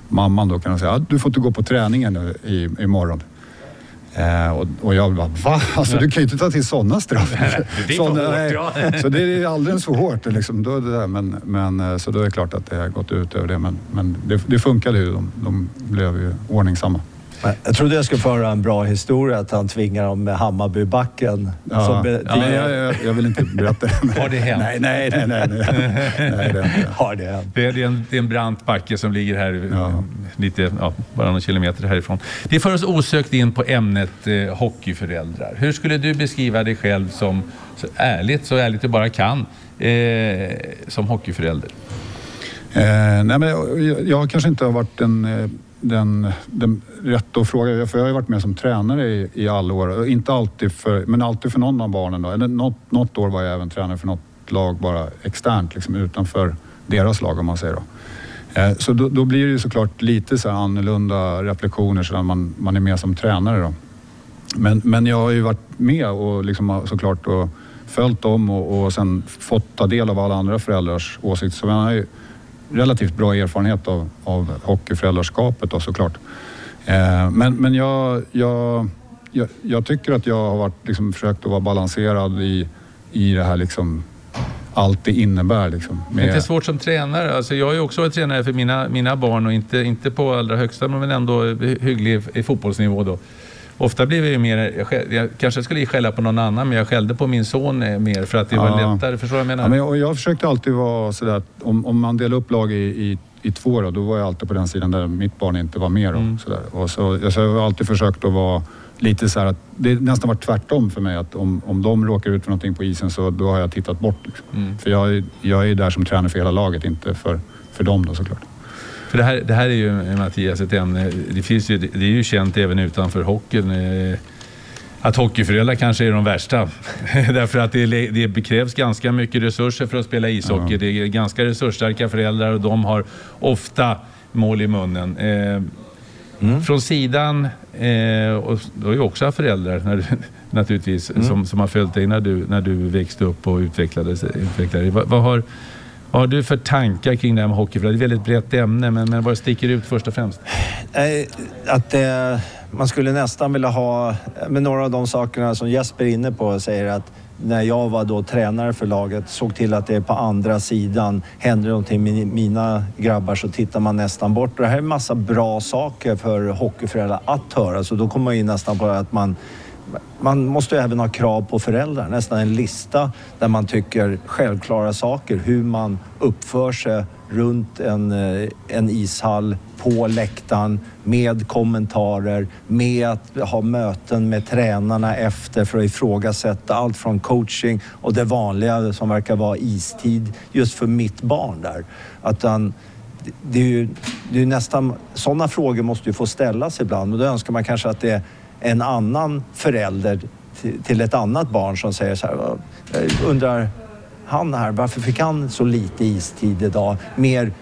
S2: mamman då kan de säga, du får inte gå på träningen nu i, imorgon. Eh, och, och jag bara, va? Alltså du kan ju inte ta till sådana straff.
S1: Det är
S2: såna,
S1: för hårt, ja.
S2: Så det är alldeles för hårt liksom, då, det där. Men, men, så då är det klart att det har gått ut över det. Men, men det, det funkade ju, de, de blev ju ordningsamma.
S3: Jag trodde jag skulle föra en bra historia att han tvingar dem med Hammarbybacken.
S2: Ja,
S3: som be,
S2: ja, men jag, jag, jag vill inte berätta det.
S1: Har det hänt?
S2: Nej, nej, nej. nej, nej. nej det,
S3: har det hänt?
S1: Det är, det, är en, det är en brant backe som ligger här
S2: ja.
S1: lite, ja, bara några kilometer härifrån. Det för oss osökt in på ämnet eh, hockeyföräldrar. Hur skulle du beskriva dig själv som så ärligt, så ärligt du bara kan, eh, som hockeyförälder?
S2: Eh, nej, men jag, jag kanske inte har varit en... Eh, Den, den rätt att fråga, för jag har ju varit med som tränare i, i alla år, inte alltid för, men alltid för någon av barnen då. Eller något, något år var jag även tränare för något lag bara externt, liksom utanför deras lag om man säger då. Eh, så då, då blir det ju såklart lite så här annorlunda reflektioner så man, man är med som tränare då. Men, men jag har ju varit med och liksom såklart och följt dem och, och sen fått ta del av alla andra föräldrars åsikter, så jag har ju relativt bra erfarenhet av, av hockeyföräldraskapet då, såklart. Eh, men men jag, jag, jag, jag tycker att jag har varit, liksom, försökt att vara balanserad i, i det här liksom, allt det innebär. Liksom, med...
S1: Det är inte svårt som tränare. Alltså, jag har ju också varit tränare för mina, mina barn och inte, inte på allra högsta men ändå hygglig i fotbollsnivå då. Ofta blir vi mer, jag, jag kanske skulle skälla på någon annan, men jag skällde på min son mer för att det var
S2: ja.
S1: lättare, förstår jag menar?
S2: Ja, men jag, jag försökte alltid vara sådär att om, om man delar upp lag i, i, i två då, då var jag alltid på den sidan där mitt barn inte var med då, mm. sådär. Och så, jag, så jag har alltid försökt att vara lite så här att det nästan varit tvärtom för mig, att om, om de råkar ut för någonting på isen så då har jag tittat bort liksom. Mm. För jag, jag är där som tränare för hela laget, inte för, för dem då såklart.
S1: För det här, det här är ju, Mattias, ett ämne, det, finns ju, det är ju känt även utanför hockeyn att hockeyföräldrar kanske är de värsta. Därför att det, det krävs ganska mycket resurser för att spela ishockey. Ja. Det är ganska resursstarka föräldrar och de har ofta mål i munnen. Eh, mm. Från sidan, eh, och du har ju också föräldrar när du, naturligtvis, mm. som, som har följt dig när du, när du växte upp och utvecklades. utvecklade. Vad, vad har Vad har du för tankar kring det här med hockey? För det är ett väldigt brett ämne, men, men vad sticker ut först och främst?
S3: Att eh, man skulle nästan vilja ha, med några av de sakerna som Jesper är inne på, säger att när jag var då tränare för laget, såg till att det är på andra sidan, händer någonting med mina grabbar så tittar man nästan bort. Och det här är en massa bra saker för hockeyföräldrar att höra, så då kommer man in nästan på att man Man måste även ha krav på föräldrar, nästan en lista där man tycker självklara saker. Hur man uppför sig runt en, en ishall, på läktaren, med kommentarer, med att ha möten med tränarna efter för att ifrågasätta allt från coaching och det vanliga som verkar vara istid just för mitt barn där. Att han, det är ju det är nästan, sådana frågor måste ju få ställas ibland och då önskar man kanske att det är en annan förälder till ett annat barn som säger så här, jag undrar han här, varför fick han så lite istid idag? Mer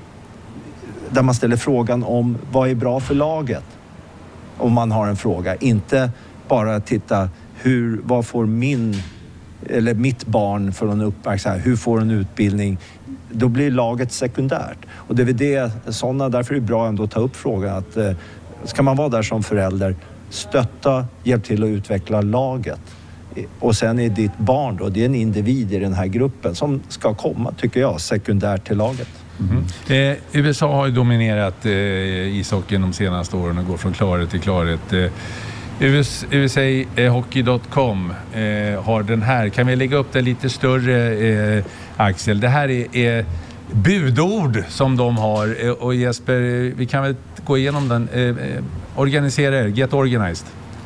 S3: där man ställer frågan om vad är bra för laget? Om man har en fråga, inte bara titta hur, vad får min eller mitt barn för en uppmärksamhet, hur får en utbildning? Då blir laget sekundärt. Och det är det, sådana, därför är det bra ändå att ta upp frågan att ska man vara där som förälder, stötta, hjälp till att utveckla laget. Och sen är ditt barn då, det är en individ i den här gruppen som ska komma, tycker jag, sekundärt till laget.
S1: Mm. Eh, U S A har ju dominerat eh, ishockeyn de senaste åren och går från klarhet till klarhet. Eh, U S A Hockey dot com eh, har den här. Kan vi lägga upp det lite större, eh, Axel? Det här är, är budord som de har. Eh, och Jesper, vi kan väl gå igenom den. Eh, organisera er, get organized.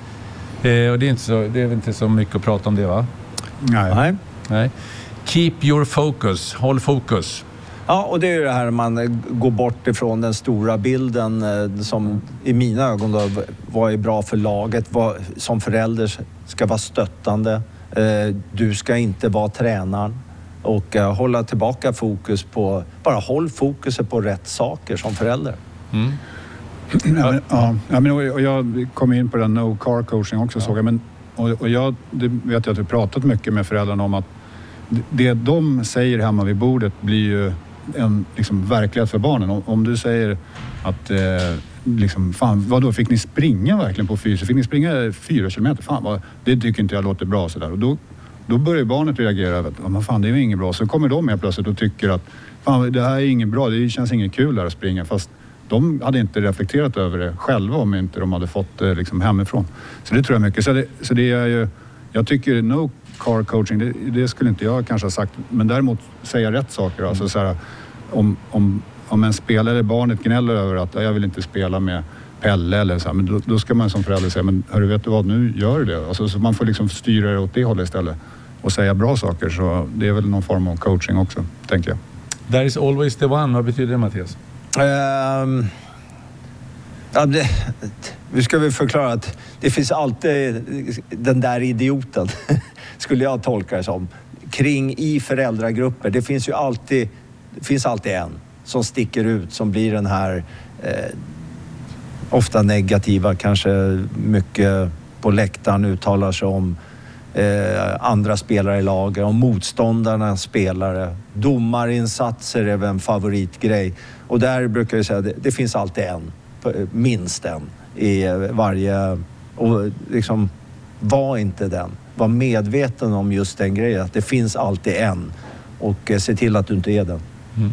S1: Eh, och det är, inte så, det är väl inte så mycket att prata om det, va?
S2: Nej.
S3: Nej.
S1: Nej. Keep your focus, håll fokus.
S3: Ja, och det är ju det här man går bort ifrån den stora bilden som i mina ögon då, vad är bra för laget, vad som förälder ska vara stöttande. Du ska inte vara tränaren och hålla tillbaka fokus på, bara håll fokuset på rätt saker som förälder.
S1: Mm.
S2: Ja, men, ja, ja, men, och jag kom in på den no car coaching också, ja. såg jag, men, och, och jag det vet jag att vi pratat mycket med föräldrarna om att det de säger hemma vid bordet blir ju en liksom verklighet för barnen. Om, om du säger att eh, liksom, fan, vadå, fick ni springa verkligen på fyra? Fick ni springa fyra kilometer? Fan, vad, det tycker inte jag låter bra sådär. Och då, då börjar barnet reagera över att, men fan, det är ju inget bra. Så kommer de med plötsligt och tycker att fan, det här är inget bra, det känns inget kul där att springa. Fast de hade inte reflekterat över det själva om inte de hade fått det liksom hemifrån. Så det tror jag mycket. Så det, så det är ju, jag tycker no car coaching, det, det skulle inte jag kanske ha sagt. Men däremot säga rätt saker. Mm. Alltså så här, om, om, om en spelare, barnet gnäller över att jag vill inte spela med Pelle eller så här, men då, då ska man som förälder säga, men hörru, vet du vad, nu gör du det. Alltså, så man får liksom styra det åt det hållet istället och säga bra saker. Så det är väl någon form av coaching också, tänker jag.
S1: There is always the one. Vad betyder det, Mattias?
S3: Um, ja, det, vi ska väl förklara att det finns alltid den där idioten, skulle jag tolka det som, kring i föräldragrupper. Det finns ju alltid, det finns alltid en som sticker ut, som blir den här eh, ofta negativa, kanske mycket på läktaren uttalar sig om Eh, andra spelare i laget, om motståndarnas spelare. Domarinsatser är väl en favoritgrej. Och där brukar jag säga att det, det finns alltid en, minst en i varje. Och liksom, var inte den. Var medveten om just den grejen, att det finns alltid en. Och eh, se till att du inte är den.
S1: Mm.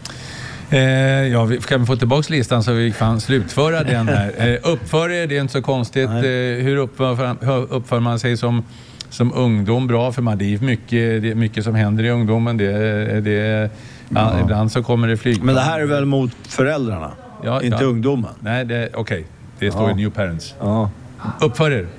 S1: Eh, ja, vi kan få tillbaka listan så vi kan slutföra den här. Eh, uppför er, det är inte så konstigt. Eh, hur uppför, uppför man sig som Som ungdom? Bra, för man, det är mycket, det är mycket som händer i ungdomen. Det, det, ja. Ibland så kommer det flyg.
S3: Men det här är väl mot föräldrarna? Ja, inte ja. ungdomen?
S1: Nej, okej. Okay. Det står ja. i New Parents.
S3: Ja.
S1: Uppför er.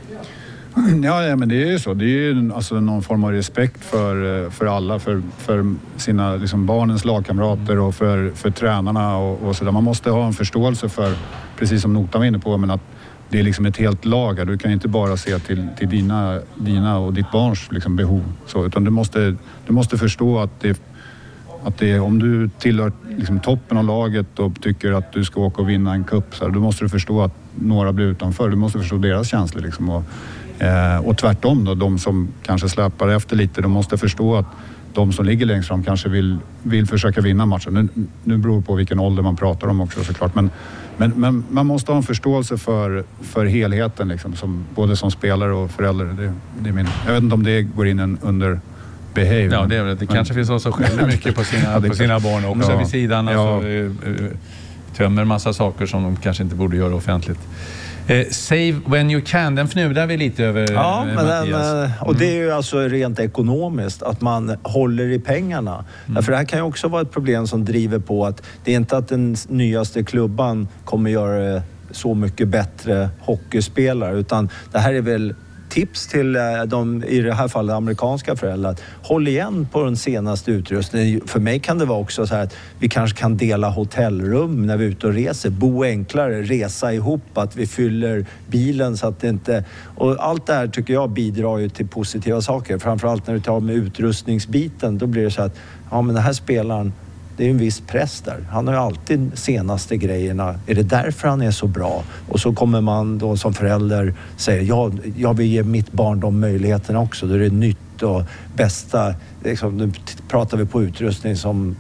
S2: Ja, ja, men det är ju så. Det är ju alltså någon form av respekt för, för alla, för, för sina liksom barnens lagkamrater och för, för tränarna och, och så där. Man måste ha en förståelse för, precis som Notan var inne på, men att det är liksom ett helt lag. Du kan inte bara se till, till dina, dina och ditt barns liksom behov. Så, utan du måste, du måste förstå att, det, att det, om du tillhör liksom toppen av laget och tycker att du ska åka och vinna en cup, så här, då måste du förstå att några blir utanför. Du måste förstå deras känslor. Liksom, och, eh, och tvärtom, då, de som kanske släpar efter lite, de måste förstå att de som ligger längst fram kanske vill, vill försöka vinna matchen. Nu, nu beror det på vilken ålder man pratar om också, såklart. Men, men, men man måste ha en förståelse för, för helheten, liksom, som, både som spelare och förälder. Det, det är min, jag vet inte om det går in under behave.
S1: Ja, det, är, det men, kanske finns någon som skäller mycket på sina, ja, på sina barn också, ja, vid sidan. Alltså, ja. Tömmer massa saker som de kanske inte borde göra offentligt. Eh, save when you can, den fnudar vi lite över.
S3: Ja,
S1: eh,
S3: men den, och det är ju alltså rent ekonomiskt att man håller i pengarna. Mm. För det här kan ju också vara ett problem som driver på att det är inte att den nyaste klubban kommer göra så mycket bättre hockeyspelare, utan det här är väl tips till de, i det här fallet amerikanska föräldrar, att håll igen på den senaste utrustningen. För mig kan det vara också så här att vi kanske kan dela hotellrum när vi är ute och reser, bo enklare, resa ihop, att vi fyller bilen så att det inte... Och allt det här tycker jag bidrar ju till positiva saker. Framförallt när vi tar med utrustningsbiten, då blir det så att ja, men den här spelaren, det är en viss press där. Han har ju alltid senaste grejerna. Är det därför han är så bra? Och så kommer man då som förälder säga, ja, jag vill ge mitt barn de möjligheterna också. Då är det nytt och bästa. Liksom, nu pratar vi på utrustning som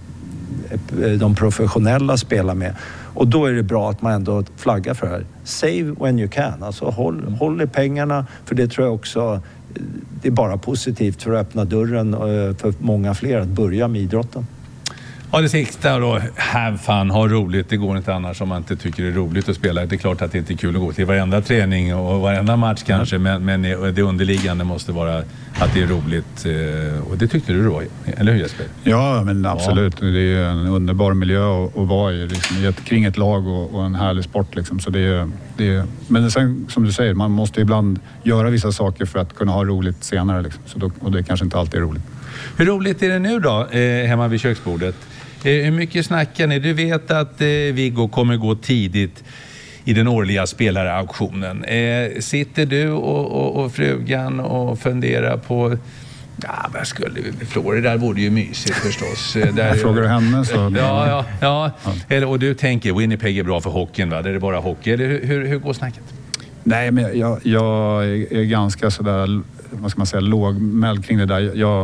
S3: de professionella spelar med. Och då är det bra att man ändå flaggar för det här. Save when you can. Alltså håll, håll i pengarna, för det tror jag också, det är bara positivt för att öppna dörren för många fler att börja med idrotten.
S1: Ja, det sista då, have fun, ha roligt. Det går inte annars om man inte tycker det är roligt att spela. Det är klart att det inte är kul att gå till varenda träning och varenda match kanske, men, men det underliggande måste vara att det är roligt. Och det tyckte du då, eller hur Jesper?
S2: Ja, men absolut. Ja. Det är en underbar miljö att, att vara i, liksom, kring ett lag och, och en härlig sport. Liksom. Så det är, det är, men sen, som du säger, man måste ibland göra vissa saker för att kunna ha roligt senare. Liksom. Så då, och det kanske inte alltid är roligt.
S1: Hur roligt är det nu då, eh, hemma vid köksbordet? Eh, hur mycket snackar ni? Du vet att eh, Viggo kommer gå tidigt i den årliga spelarauktionen. Eh, sitter du och, och, och frugan och funderar på... Ja, vad skulle vi... Florida vore ju mysigt förstås. Där,
S2: jag frågar henne så...
S1: Ja, ja, ja. ja. Eller, och du tänker, Winnipeg är bra för hockeyn, va? Det är bara hockey. Eller hur, hur, hur går snacket?
S2: Nej, men jag, jag är ganska sådär, vad ska man säga, lågmäld kring det där. Jag...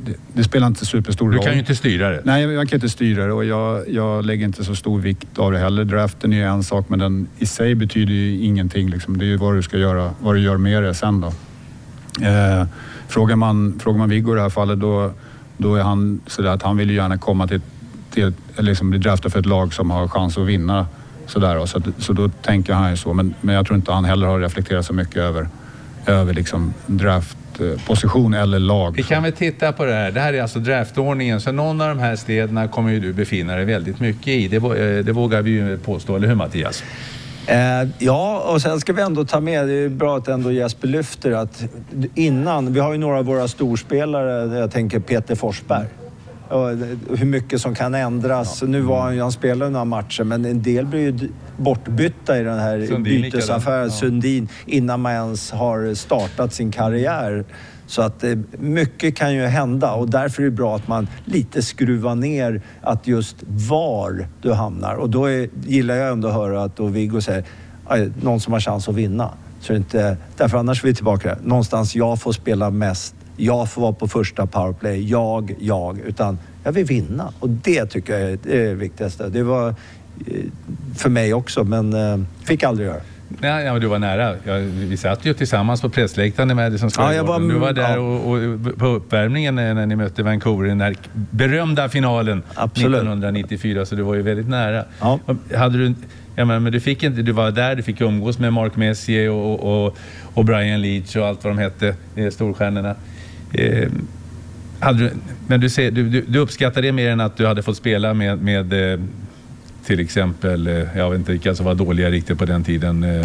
S2: det, det spelar inte superstor roll.
S1: Du kan ju inte styra det.
S2: Nej, jag kan inte styra det och jag, jag lägger inte så stor vikt av det heller. Draften är ju en sak, men den i sig betyder ju ingenting. Liksom. Det är ju vad du ska göra, vad du gör med det sen då. Eh, frågar, man, frågar man Viggo i det här fallet, då, då är han sådär att han vill ju gärna komma till, till eller liksom bli draftad för ett lag som har chans att vinna. Sådär, så, så då tänker han ju så. Men, men jag tror inte han heller har reflekterat så mycket över, över liksom draftposition eller lag.
S1: Vi kan väl titta på det här. Det här är alltså draftordningen. Så någon av de här städerna kommer ju du befinna dig väldigt mycket i. Det, det vågar vi ju påstå, eller hur Mattias?
S3: Eh, ja, och sen ska vi ändå ta med, det är bra att ändå Jesper lyfter att innan, vi har ju några av våra storspelare, jag tänker Peter Forsberg. Och hur mycket som kan ändras. Ja. Nu var han ju, han spelade några matcher, men en del blir ju bortbytta i den här Sundin, bytesaffären, ja. Sundin, innan man ens har startat sin karriär. Så att eh, mycket kan ju hända och därför är det bra att man lite skruvar ner att just var du hamnar. Och då är, gillar jag ändå att höra att då Viggo säger någon som har chans att vinna. Så det inte, därför annars är vi tillbaka där. Någonstans jag får spela mest. Jag får vara på första powerplay. Jag, jag. Utan jag vill vinna. Och det tycker jag är det viktigaste. Det var för mig också, men fick aldrig göra.
S1: Nej, ja, du var nära. Ja, vi satt ju tillsammans på pressläktaren med det som ska ja, var, Du var där ja. och, och på uppvärmningen när ni mötte Vancouver i den här berömda finalen. Absolut. nittonhundranittiofyra, så du var ju väldigt nära. Ja. Hade du, ja, men, men du fick inte, du var där, du fick umgås med Mark Messier och, och, och Brian Leach och allt vad de hette, storstjärnorna. Eh, hade du, men du, ser, du, du, du uppskattar det mer än att du hade fått spela med, med eh, till exempel, eh, jag vet inte vilka som var dåliga riktigt på den tiden. Eh,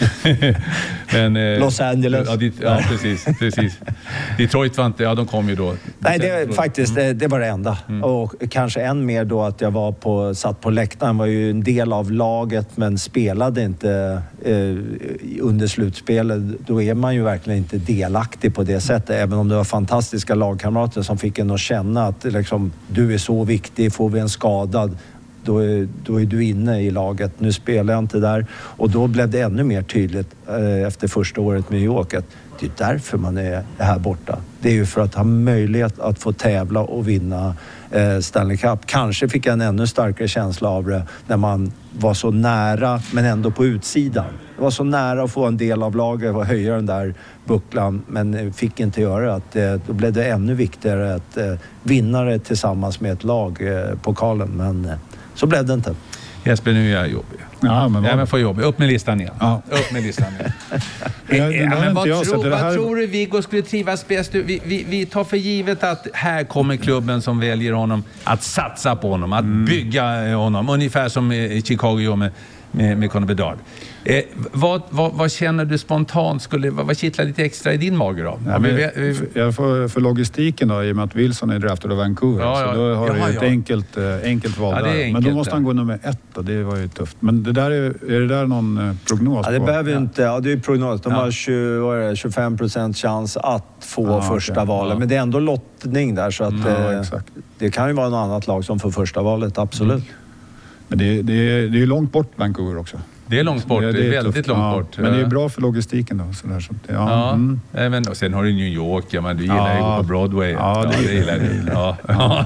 S1: men, eh,
S3: Los Angeles.
S1: Ja, dit, ja precis, precis. Detroit var inte, ja de kom ju då.
S3: Nej, det, faktiskt, mm. det, det var det enda. Mm. Och kanske än mer då att jag var på, satt på läktaren, var ju en del av laget men spelade inte eh, under slutspelet. Då är man ju verkligen inte delaktig på det sättet. Även om det var fantastiska lagkamrater som fick en att känna att liksom, du är så viktig, får vi en skadad. Då är, då är du inne i laget. Nu spelar jag inte där. Och då blev det ännu mer tydligt eh, efter första året med New York att det är därför man är här borta. Det är ju för att ha möjlighet att få tävla och vinna eh, Stanley Cup. Kanske fick jag en ännu starkare känsla av det när man var så nära men ändå på utsidan. Det var så nära att få en del av laget och höja den där bucklan men fick inte göra det. Att, då blev det ännu viktigare att eh, vinna det tillsammans med ett lag, eh, pokalen. Men eh, så blev det inte.
S1: Jesper, nu är jag jobbig.
S2: Ja, men,
S1: ja, men får jobb. Upp med listan igen. Ja. Upp med listan igen. ja, ja, men vad jag, tror, här... vad tror du Viggo skulle trivas bäst? Vi, vi, vi tar för givet att här kommer klubben som väljer honom att satsa på honom, att mm. bygga honom. Ungefär som i Chicago gör med, med, med Connor Bedard. Eh, vad, vad, vad känner du spontant? Skulle, vad, vad kittlar lite extra i din mage då?
S2: Ja, men, vi, jag får för logistiken då, i och med att Wilson är draftad av Vancouver. Ja, ja. Så då har ja, du ja. ett enkelt, enkelt val ja, där. Enkelt, men då måste han gå nummer ett och det var ju tufft. Men det där är, är det där någon prognos?
S3: Ja, det
S2: på?
S3: behöver
S2: ja.
S3: inte. Ja, det är prognos. De ja. har tjugo, tjugofem procent chans att få ja, första okay. valet. Ja. Men det är ändå lottning där så att ja, eh, det kan ju vara något annat lag som får första valet, absolut. Mm.
S2: Men det, det, är, det är långt bort Vancouver också.
S1: Det är långt bort, det är, det är väldigt tufft. långt
S2: ja,
S1: bort.
S2: Men det är bra för logistiken då. Så där, så det, ja.
S1: Ja,
S2: mm.
S1: men, och sen har du New York, ja, men du gillar ja. ju att gå på Broadway.
S2: Ja, det, ja, det gillar du.
S1: Ja. Ja.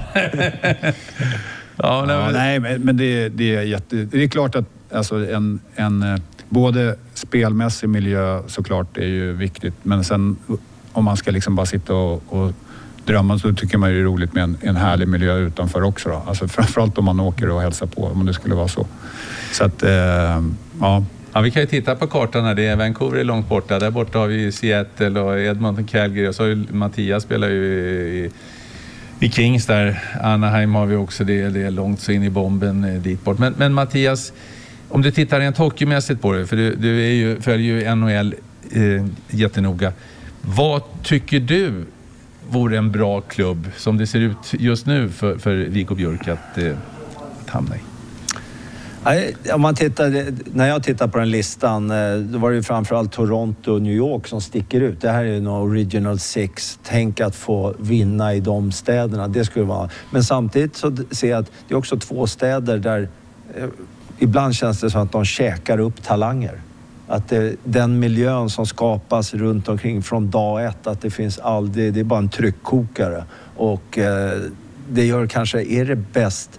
S1: ja, nej,
S2: ja, nej, men, men det, det är jätte... Det är klart att alltså, en, en, både spelmässig miljö såklart är ju viktigt. Men sen om man ska liksom bara sitta och, och drömma så tycker man ju det är roligt med en, en härlig miljö utanför också då. Alltså framförallt om man åker och hälsar på, om det skulle vara så. Så att, eh, ja.
S1: Ja, vi kan ju titta på kartan här. Det är Vancouver är långt borta. Där borta har vi Seattle och Edmonton, Calgary. Och så har ju Mattias spelar ju i, i Kings där. Anaheim har vi också. Det, det är långt så in i bomben dit bort. Men, men Mattias, om du tittar rent hockeymässigt på det, för du, du är ju, följer ju N H L eh, jättenoga. Vad tycker du vore en bra klubb som det ser ut just nu för, för Viggo Björk att, eh, att hamna i?
S3: Om man tittar, när jag tittar på den listan, då var det ju framförallt Toronto och New York som sticker ut. Det här är ju någon original six. Tänk att få vinna i de städerna. Det skulle vara. Men samtidigt så ser jag att det är också två städer där eh, ibland känns det som att de käkar upp talanger. att det, den miljön som skapas runt omkring från dag ett, att det finns aldrig, det är bara en tryckkokare. Och eh, det gör kanske, är det bäst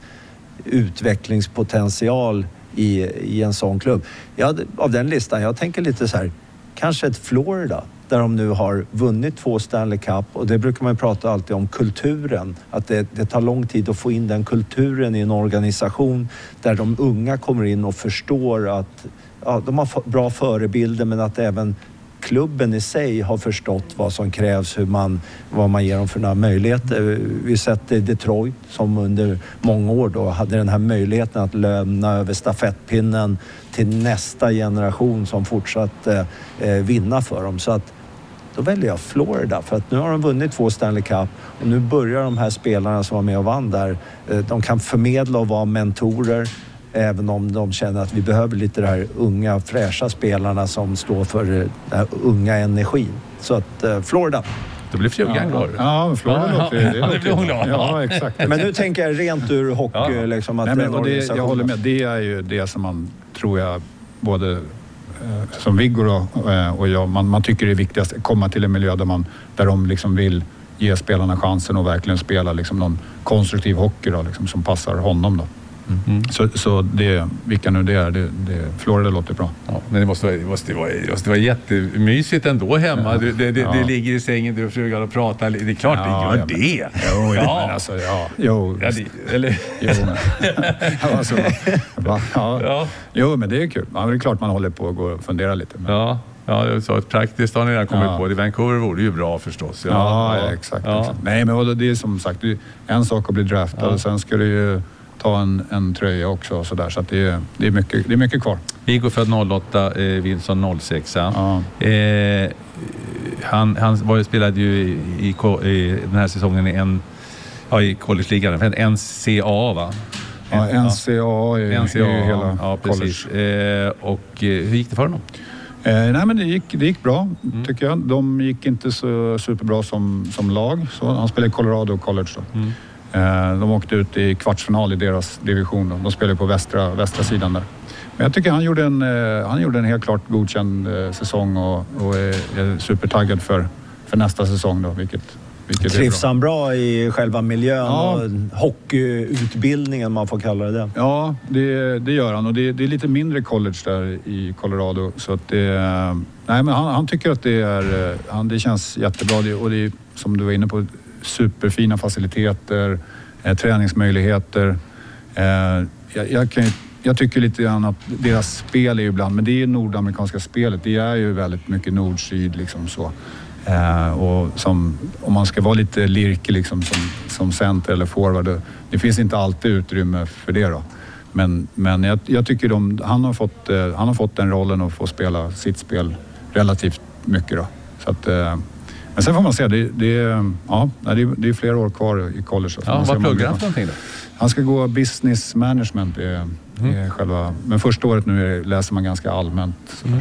S3: utvecklingspotential i, i en sån klubb? Ja, av den listan, jag tänker lite så här, kanske ett Florida där de nu har vunnit två Stanley Cup, och det brukar man prata alltid om kulturen, att det, det tar lång tid att få in den kulturen i en organisation där de unga kommer in och förstår att ja, de har bra förebilder, men att även klubben i sig har förstått vad som krävs, hur man, vad man ger dem för några möjligheter. Vi sett i Detroit som under många år då hade den här möjligheten att lämna över stafettpinnen till nästa generation som fortsatte eh, vinna för dem. Så att då väljer jag Florida, för att nu har de vunnit två Stanley Cup och nu börjar de här spelarna som var med och vann där, eh, de kan förmedla och vara mentorer. Även om de känner att vi behöver lite det här unga, fräscha spelarna som står för den här unga energin. Så att eh, Florida.
S1: Det blir Fjugan glad.
S2: Ja, ja, Florida
S1: ja,
S2: låter det.
S1: Ja, det blir hon glad.
S2: Ja, exakt.
S3: Men nu tänker jag rent ur hockey. Ja. Liksom, att
S2: Nej, men,
S3: och
S2: det, jag håller med. Det är ju det som man, tror jag, både eh, som Viggo och, eh, och jag, man, man tycker det är viktigast att komma till en miljö där, man, där de liksom vill ge spelarna chansen och verkligen spela liksom någon konstruktiv hockey då, liksom, som passar honom då. Mm. Så, så det, vilka nu det är, det, det, Florida låter bra.
S1: Ja, men det måste vara, det måste vara, det måste vara jättemysigt ändå hemma. Ja. Du, det, det, ja. Du ligger i sängen, du och frugan och pratar. Det är klart ja, det gör ja, det.
S2: Jo,
S1: ja.
S2: Men alltså, ja. Jo,
S1: ja, det, eller?
S2: Jo, men, alltså, va, ja. Ja. Jo, men det är kul. Ja, det är klart man håller på att gå och fundera lite. Men.
S1: Ja. Ja, det så ett praktiskt har ni redan kommit ja. på. I Vancouver vore det ju bra förstås.
S2: Ja, ja, ja exakt, ja. exakt. Nej, men det är som sagt, det är en sak att bli draftad ja. och sen ska du ju ta en, en tröja också och sådär. Så att det är, det, är mycket, det är mycket kvar.
S1: Viggo född noll åtta, eh, Wilson noll sex. Ja. Eh, han han var, spelade ju i, i, i den här säsongen i en ja, i college-ligan. N C A A, va?
S2: Ja, N C A A är, N C A A, är hela
S1: ja, precis. Eh, och eh, hur gick det för honom?
S2: Eh, nej, men det gick, det gick bra, mm. tycker jag. De gick inte så superbra som, som lag. Så han spelade i Colorado College då. Mm. Eh, de åkte ut i kvartsfinal i deras division då. De spelade på västra, västra sidan där. Men jag tycker han gjorde en, eh, han gjorde en helt klart godkänd eh, säsong och, och är, är supertaggad för, för nästa säsong då, vilket, vilket
S3: Trivs han bra i själva miljön ja. och hockeyutbildningen, man får kalla det det?
S2: Ja, det, det gör han, och det, det är lite mindre college där i Colorado, så att det, nej, men han, han tycker att det är, han, det känns jättebra, det, och det är, som du var inne på, superfina faciliteter, eh, träningsmöjligheter. Eh, jag, jag, kan, jag tycker lite grann att deras spel är ju ibland, men det är nordamerikanska spelet, det är ju väldigt mycket nord-syd liksom så. Eh, och som, om man ska vara lite lirke liksom som, som center eller forward, det, det finns inte alltid utrymme för det då. Men, men jag, jag tycker de, han, har fått, eh, han har fått den rollen att få spela sitt spel relativt mycket då. Så att, eh, men sen får man se, det, det, ja, det, är, det är flera år kvar i college.
S1: Ja, vad pluggar han för någonting då?
S2: Han ska gå business management, är, mm. är själva, men första året nu är, läser man ganska allmänt. Mm.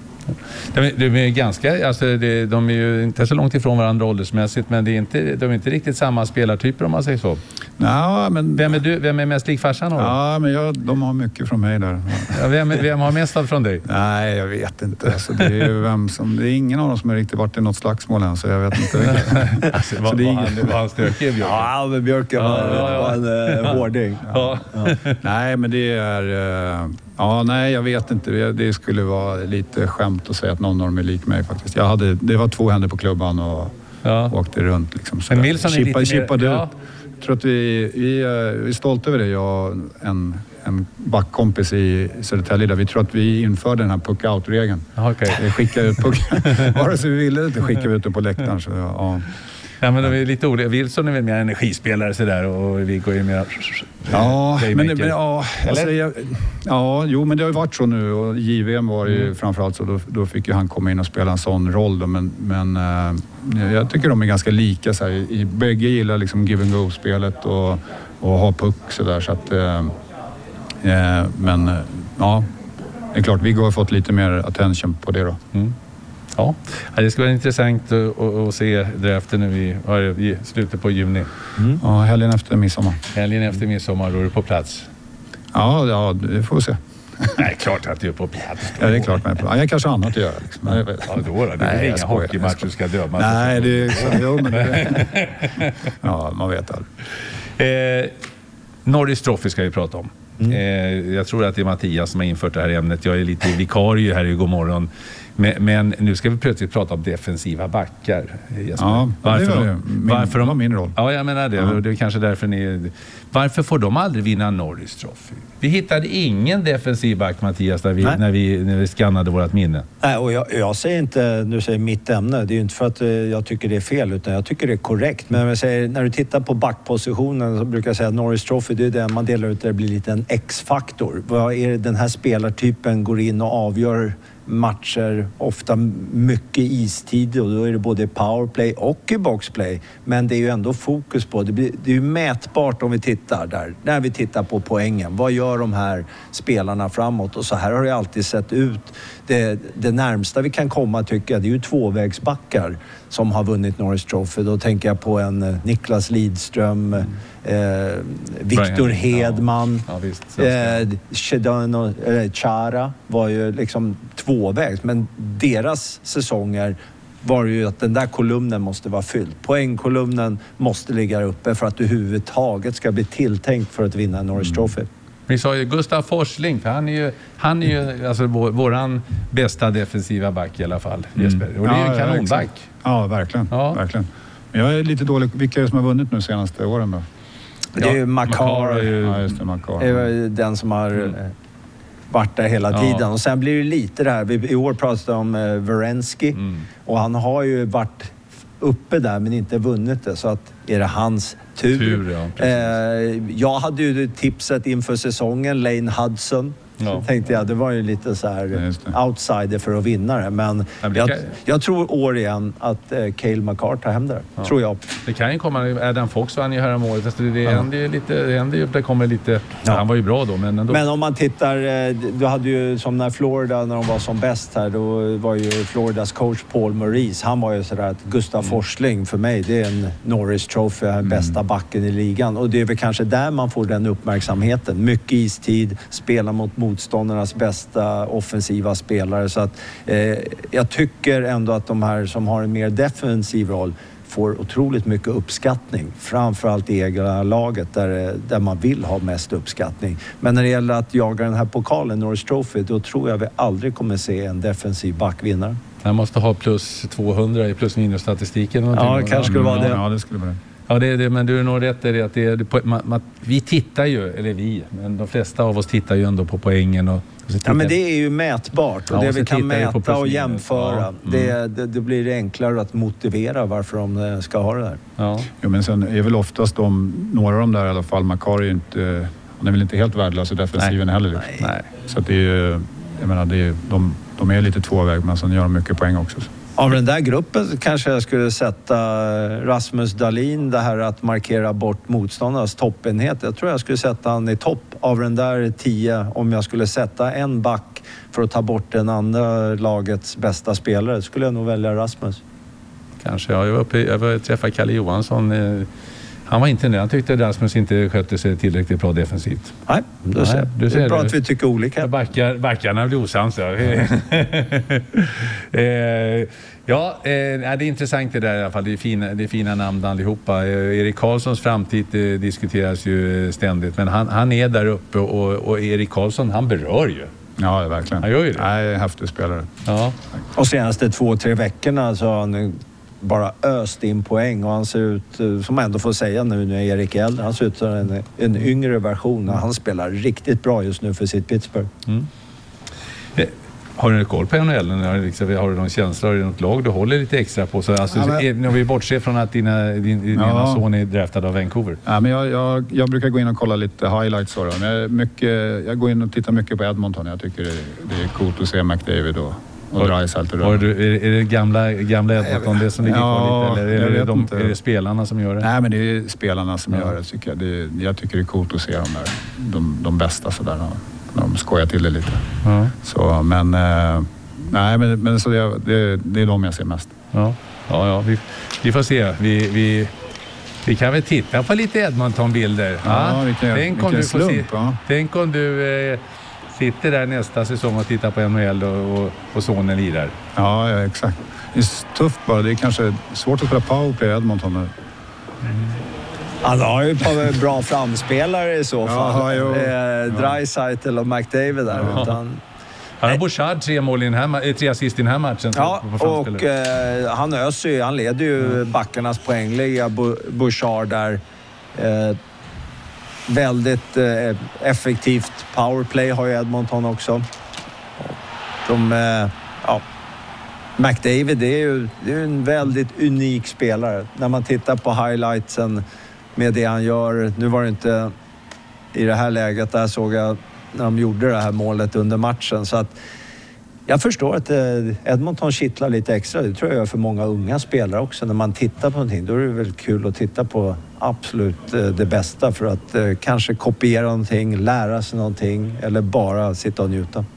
S1: De, de är ganska, alltså det, de är ju inte så långt ifrån varandra åldersmässigt, men det är inte, de är inte riktigt samma spelartyper om man säger så.
S2: Ja, men,
S1: vem är du? Vem är mest lik farsan?
S2: Ja, men jag, de har mycket från mig där.
S1: Ja, vem, vem har mest från dig?
S2: Nej, jag vet inte. Alltså, det, är vem som, det är ingen av dem som har riktigt varit i något slagsmål än, så jag vet inte.
S1: Alltså, var, var, han, var han stökig, Björk?
S3: Ja, men Björken var, ja, ja, ja. var en uh, hårding.
S2: Ja. Ja. Nej, men det är... Uh, ja, nej, jag vet inte. Det, det skulle vara lite skämt att säga att någon av dem är lik mig faktiskt. Jag hade, det var två händer på klubban och
S1: ja.
S2: åkte runt. Liksom,
S1: men Wilson är
S2: Chippa,
S1: lite
S2: chippade
S1: mer... Ja.
S2: ut. Jag tror att vi, vi, vi är stolta över det. Jag och en, en backkompis i Södertälje där vi tror att vi införde den här puck-out-regeln.
S1: Okay.
S2: Vi skickade ut puck. Vare sig vi ville inte skicka ut den på läktaren. Så, ja.
S1: Ja, men de är lite olika. Wilson är väl mer energispelare sådär, och vi går ju mer...
S2: Ja, men, men ja, alltså, jag, ja, jo, men det har ju varit så nu, och J V M var ju mm. framförallt så, då, då fick ju han komma in och spela en sån roll då, men, men äh, jag tycker de är ganska lika så här, i, bägge gillar liksom give and go-spelet och, och ha puck sådär, så att äh, äh, men äh, ja, det är klart, vi har fått lite mer attention på det då.
S1: Mm. Ja, det ska vara intressant att, att se draften nu i, i slutet på juni.
S2: Mm. Ja, helgen efter midsommar.
S1: Helgen efter midsommar, då är du på plats.
S2: Ja, ja, det får vi se.
S1: Nej, klart att du är på plats.
S2: Ja, det är klart man är på plats. Jag kanske annat att göra. Liksom.
S1: Ja, då då. Det är inga hockeymatch du ska döma.
S2: Nej, det är så. Jo, men det ja, man vet aldrig.
S1: Eh, Norris Trophy ska vi prata om. Mm. Eh, jag tror att det är Mattias som har infört det här ämnet. Jag är lite vikarie här i Godmorgon. Men, men nu ska vi plötsligt prata om defensiva backar.
S2: Ja, varför det var, de, min, varför de, var min roll.
S1: Ja, jag menar det. Ja. Det är kanske därför ni... Varför får de aldrig vinna Norris Trophy? Vi hittade ingen defensiv back, Mattias, när vi, när vi, när vi skannade vårt minne.
S3: Nej, och jag, jag säger inte, nu säger mitt ämne, det är ju inte för att jag tycker det är fel, utan jag tycker det är korrekt. Men jag säger, när du tittar på backpositionen så brukar jag säga att Norris Trophy, det är den man delar ut där det blir lite en X-faktor. Vad är det den här spelartypen går in och avgör matcher, ofta mycket istid, och då är det både powerplay och i boxplay, men det är ju ändå fokus på det. Blir, det är ju mätbart om vi tittar där, när vi tittar på poängen. Vad gör de här spelarna framåt? Och så här har det alltid sett ut. Det, det närmsta vi kan komma, tycker jag, det är ju tvåvägsbackar som har vunnit Norris Trophy. Då tänker jag på en Niklas Lidström, mm. eh, Victor Hedman, ja. Ja, visst, eh, Chedano, eh, Chara var ju liksom tvåvägs, men deras säsonger var ju att den där kolumnen måste vara fylld. Poängkolumnen måste ligga uppe för att du överhuvudtaget ska bli tilltänkt för att vinna Norris Trophy. Mm.
S1: Vi sa ju Gustav Forsling, för han är ju, han är ju alltså vår, våran bästa defensiva back i alla fall, Jesper. Och det är ju en kanonback.
S2: Ja, verkligen. Ja. verkligen. Men jag är lite dålig. Vilka är det som har vunnit nu senaste åren då?
S3: Det är ju Makar.
S2: Ja, just det, Makar.
S3: Det är den som har mm. varit där hela tiden. Ja. Och sen blir det lite det här. I år pratade vi om uh, Werenski. Mm. Och han har ju varit uppe där men inte vunnit det. Så att är det hans tur. tur ja, eh, jag hade ju tipset inför säsongen, Lane Hudson. Ja. Så tänkte jag, det var ju lite så här outsider för att vinna det. Men jag, jag tror år igen att eh, Cale Makar tar hem det. Ja. Tror jag.
S1: Det kan ju komma, Adam Fox vann ju här om året. Alltså det händer ju lite, det händer ju, det kommer lite, ja. Han var ju bra då. Men, ändå.
S3: Men om man tittar, du hade ju som när Florida, när de var som bäst här, då var ju Floridas coach Paul Maurice. Han var ju sådär att Gustav mm. Forsling för mig, det är en Norris Trophy, mm. bästa backen i ligan. Och det är väl kanske där man får den uppmärksamheten. Mycket istid, spela mot motståndarnas bästa offensiva spelare. Så att eh, jag tycker ändå att de här som har en mer defensiv roll får otroligt mycket uppskattning. Framförallt i egna laget där, där man vill ha mest uppskattning. Men när det gäller att jaga den här pokalen, Norris Trophy, då tror jag vi aldrig kommer se en defensiv backvinnare.
S1: Han måste ha plus tvåhundra i plus minus statistiken.
S3: Ja, det kanske skulle vara det.
S2: Ja, det skulle vara det.
S1: Ja, det är det, men du är nog rätt i det att det är, det, man, man, vi tittar ju, eller vi, men de flesta av oss tittar ju ändå på poängen. Och, och
S3: ja, men det är ju mätbart och ja, det och vi kan mäta och jämföra. Ja. Mm. Det, det, det blir enklare att motivera varför de ska ha det där.
S2: Ja. Jo, men sen är väl oftast de, några av dem där i alla fall, Makar är ju inte, han är väl inte helt värdelös i defensiven heller. Liksom.
S1: Nej.
S2: Så att det är ju, jag menar, det är, de, de är lite tvåväg, men sen gör de mycket poäng också.
S3: Av den där gruppen kanske jag skulle sätta Rasmus Dahlin, det här att markera bort motståndarnas toppenhet. Jag tror jag skulle sätta han i topp av den där tio. Om jag skulle sätta en back för att ta bort den andra lagets bästa spelare, skulle jag nog välja Rasmus.
S1: Kanske, ja. Jag var uppe, jag var träffa Kalle Johansson. Han var inte nöjd. Han tyckte att Rasmus inte skötte sig tillräckligt bra defensivt.
S3: Nej, du Nej, ser. Du ser det är bra att vi tycker olika.
S1: Backar, backarna blir osams. Ja, eh, ja eh, det är intressant det där i alla fall. Det är fina, det är fina namn allihopa. Eh, Erik Karlssons framtid eh, diskuteras ju ständigt. Men han, han är där uppe och, och Erik Karlsson, han berör ju.
S2: Ja, verkligen.
S1: Han gör ju det.
S2: Nej, häftig spelare.
S3: Ja. Och senaste två, tre veckorna så har han bara öst in poäng och han ser ut, som man ändå får säga nu när Erik är äldre, han ser ut som en, en yngre version och han spelar riktigt bra just nu för sitt Pittsburgh. Mm.
S1: Har du koll på N H L? Har du någon känsla, har du något lag du håller lite extra på? Så alltså, ja, men, när vi bortser från att dina, din, din ja. ena son är draftad av Vancouver.
S2: Ja, men jag, jag, jag brukar gå in och kolla lite highlights. Då. Men jag, mycket, jag går in och tittar mycket på Edmonton. Jag tycker det, det är coolt att se McDavid och Och Dreisaitl och
S1: har du, är, är det gamla, gamla Edmonton det som ligger ja, kvar lite? Eller är det, de, är det spelarna som gör det?
S2: Nej, men det är spelarna som ja. gör det, tycker jag. Det, jag tycker det är coolt att se dem där. De, de bästa sådär. När de skojar till det lite. Ja. Så, men... Eh, nej, men, men så det, det, det är de jag ser mest.
S1: Ja, ja, ja vi, vi får se. Vi... vi Vi kan väl titta på lite Edmonton-bilder.
S2: Ja, ja, vilken,
S1: tänk, om
S2: vilken
S1: du
S2: slump,
S1: se,
S2: ja.
S1: tänk om du... Eh, sitter där nästa säsong och tittar på N H L och, och, och sonen lirar.
S2: Ja, ja, exakt. Det är tufft bara. Det är kanske svårt att spela powerplay i Edmonton nu.
S3: Mm. Han har ju ett par bra framspelare i så fall. Ja, eh, Draisaitl och McDavid där. Ja. Utan...
S1: Han har Bouchard tre mål i den här, tre assist i den här matchen.
S3: Ja, och eh, han öser ju. Han leder ju mm. backarnas poängliga. Bouchard där. Eh, väldigt eh, effektivt powerplay har ju Edmonton också. De, eh, ja, McDavid det är ju det är en väldigt unik spelare. När man tittar på highlightsen med det han gör. Nu var det inte i det här läget. Där såg jag när de gjorde det här målet under matchen. Så att jag förstår att Edmonton kittlar lite extra. Det tror jag är för många unga spelare också. När man tittar på någonting, då är det väl kul att titta på absolut det bästa för att eh, kanske kopiera någonting, lära sig någonting eller bara sitta och njuta.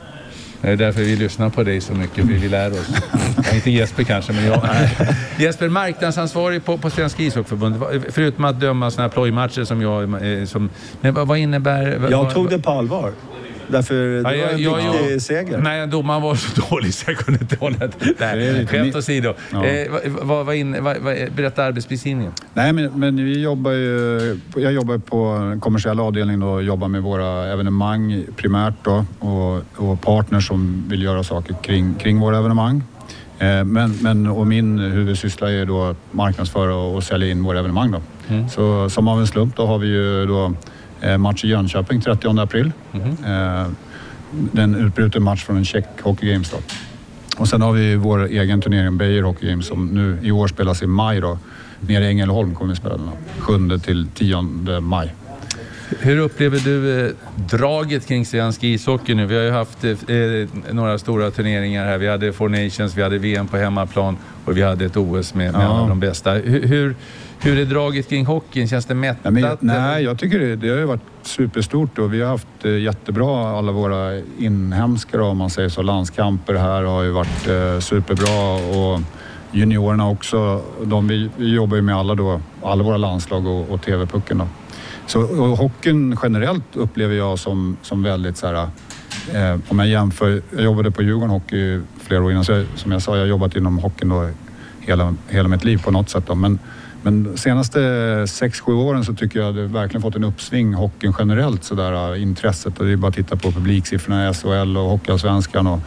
S1: Det är därför vi lyssnar på dig så mycket, vi vill lära oss. Inte Jesper kanske, men jag. Jesper, marknadsansvarig på, på Svenska ishockeyförbund. Förutom att döma såna här plojmatcher som jag... Som, men vad, vad innebär... Vad,
S3: jag tog det på allvar. Därför det var en ja, jag, viktig jag, seger.
S1: Nej, domaren var så dålig så jag kunde inte hålla det. Nej, skämt åsido. Ja. Eh, vad, vad in, vad, vad, berätta arbetsbeskrivningen.
S2: Nej, men, men vi jobbar ju... Jag jobbar på en kommersiell avdelning och jobbar med våra evenemang primärt då. Och, och partners som vill göra saker kring, kring våra evenemang. Eh, men, men, och min huvudsyssla är då att marknadsföra och, och sälja in våra evenemang då. Mm. Så som av en slump då har vi ju då... match i Jönköping trettionde april. Mm-hmm. Eh, den utbruten match från en Czech Hockey Games då. Och sen har vi vår egen turnering Beijer Hockey Games som nu i år spelas i maj då. Nere i Ängelholm kommer vi spela den då. sjunde till tionde maj.
S1: Hur upplever du eh, draget kring svensk ishockey nu? Vi har ju haft eh, några stora turneringar här. Vi hade Four Nations, vi hade V M på hemmaplan och vi hade ett O S med, med ja. alla de bästa. Hur, hur, hur är draget kring hockeyn? Känns det mättat?
S2: Nej, men, nej jag tycker det, det har ju varit superstort och vi har haft eh, jättebra alla våra inhemska om man säger så. Landskamper här har ju varit eh, superbra och juniorerna också. De, vi, vi jobbar ju med alla då, alla våra landslag och, och T V-pucken då. Så och hockeyn generellt upplever jag som, som väldigt så här, eh, om jag jämför, jag jobbade på Djurgården Hockey flera år innan, så jag, som jag sa, jag har jobbat inom hockeyn då hela, hela mitt liv på något sätt då. Men, men senaste sex sju åren så tycker jag det verkligen fått en uppsving hockeyn generellt så där intresset, och det är bara att titta på publiksiffrorna i S H L och Hockeyallsvenskan och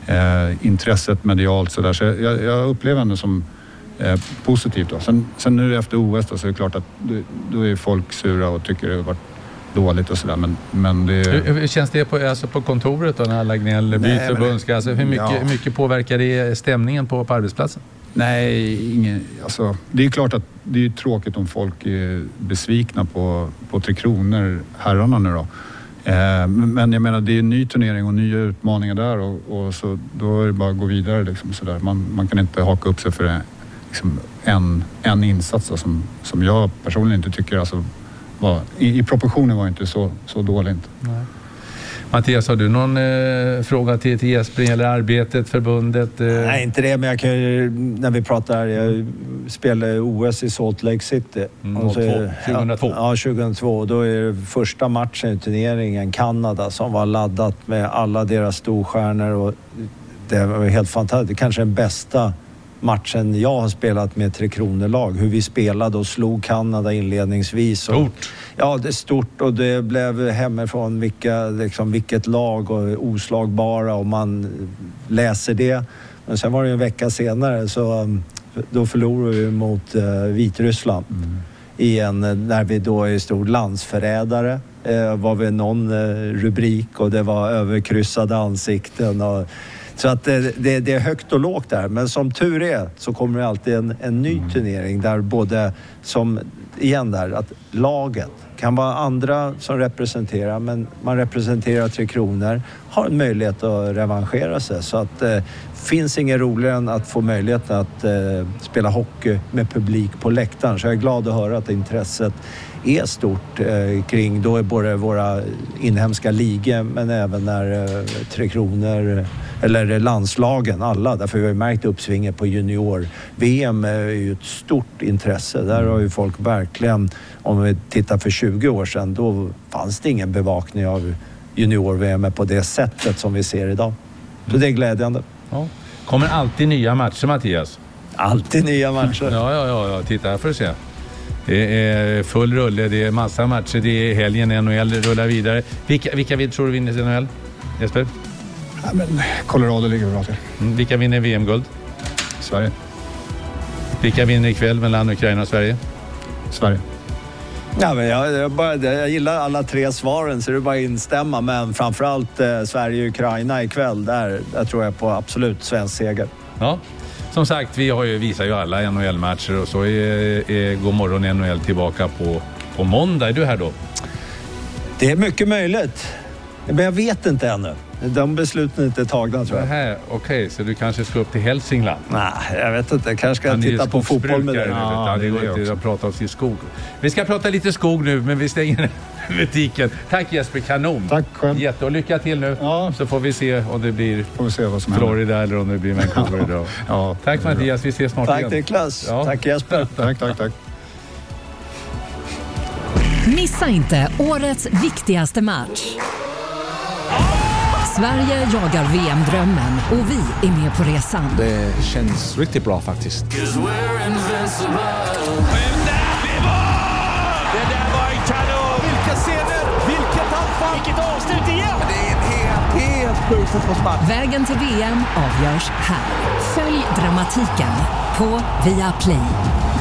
S2: eh, intresset medialt så där. Så jag, jag upplever det som Eh, positivt då. Sen, sen nu efter O S då, så är det klart att då, då är folk sura och tycker det har varit dåligt och sådär. Men, men det...
S1: hur, hur känns det på, alltså på kontoret då när alla gnäller, byter förbundska? Alltså, hur, mycket, ja. hur mycket påverkar det stämningen på, på arbetsplatsen?
S2: Nej, ingen, alltså, det är klart att det är tråkigt om folk är besvikna på, på Tre Kronor, herrarna nu då. Eh, men jag menar, det är en ny turnering och nya utmaningar där och, och så, då är det bara att gå vidare liksom, så där. Man, man kan inte haka upp sig för det. Liksom en, en insats då, som, som jag personligen inte tycker alltså, var, i, i proportionen var inte så, så dåligt. Nej.
S1: Mattias, har du någon eh, fråga till, till Jesper eller arbetet, förbundet? Eh?
S3: Nej, inte det, men jag kan ju, när vi pratar, jag spelade O S i Salt Lake City.
S1: Mm, så, tjugohundratvå.
S3: Ja, tjugohundratvå. Då är det första matchen i turneringen Kanada som var laddat med alla deras storstjärnor och det var helt fantastiskt. Kanske den bästa matchen jag har spelat med Tre Kronor-lag. Hur vi spelade och slog Kanada inledningsvis.
S1: Stort!
S3: Och, ja, det är stort och det blev hemifrån vilka, liksom, vilket lag och oslagbara och man läser det. Men sen var det en vecka senare så då förlorade vi mot uh, Vitryssland. Mm. I en, när vi då är stor landsförrädare. Uh, var vi någon uh, rubrik och det var överkryssade ansikten och så att det, det, det är högt och lågt där. Men som tur är så kommer det alltid en, en ny turnering där både som, igen där, att laget kan vara andra som representerar, men man representerar Tre Kronor, har en möjlighet att revanschera sig. Så att det eh, finns ingen roligare än att få möjlighet att eh, spela hockey med publik på läktaren. Så jag är glad att höra att intresset är stort eh, kring då är både våra inhemska ligor men även när eh, Tre Kronor eller landslagen, alla. Därför har vi märkt uppsvinget på junior-V M är ju ett stort intresse. Där har ju folk verkligen, om vi tittar för tjugo år sedan, då fanns det ingen bevakning av junior-V M på det sättet som vi ser idag. Så det är glädjande.
S1: Ja. Kommer alltid nya matcher, Mattias?
S3: Alltid nya matcher.
S1: Ja, ja, ja, ja. Titta här för att se. Det är full rulle, det är massa matcher, det är helgen, N H L rullar vidare. Vilka, vilka vill tror du vinner N H L? Jesper?
S2: Ja, men Colorado ligger bra till.
S1: Mm, vilka vinner V M-guld?
S2: Sverige.
S1: Vilka vinner ikväll mellan Ukraina och Sverige?
S2: Sverige.
S3: Ja, men jag, jag, bara, jag gillar alla tre svaren så det är bara att instämma. Men framförallt eh, Sverige och Ukraina ikväll, där, där tror jag på absolut svensk seger.
S1: Ja, som sagt, vi har ju, visar ju alla N H L-matcher och så är, är God morgon N H L tillbaka på, på måndag. Är du här då?
S3: Det är mycket möjligt. Men jag vet inte ännu. De besluten är inte tagna, tror jag.
S1: Okej, okay, så du kanske ska upp till Hälsingland?
S3: Nej, jag vet inte. Jag kanske ska Han titta på fotboll med dig.
S1: Ja, det går inte att prata om sin skog. Vi ska prata lite skog nu, men vi stänger butiken. Tack Jesper, kanon.
S2: Tack själv.
S1: Jätte och lycka till nu.
S2: Ja.
S1: Så får vi se om det blir
S2: får vi se vad som
S1: Florida händer. Eller om det blir Vancouver idag.
S2: Ja,
S1: tack Mattias, vi ses snart
S3: tack,
S1: igen.
S3: Tack Niklas. Ja. Tack Jesper.
S2: tack, tack, tack.
S10: Missa inte årets viktigaste match. Sverige jagar V M-drömmen och vi är med på resan.
S11: Det känns riktigt bra faktiskt.
S5: Det där var en kanon!
S12: Vilka scener, vilket anfall, vilket avslut igen!
S11: Det är en helt, helt sjuk fotbollsmatch.
S10: Vägen till V M avgörs här. Följ dramatiken på Viaplay.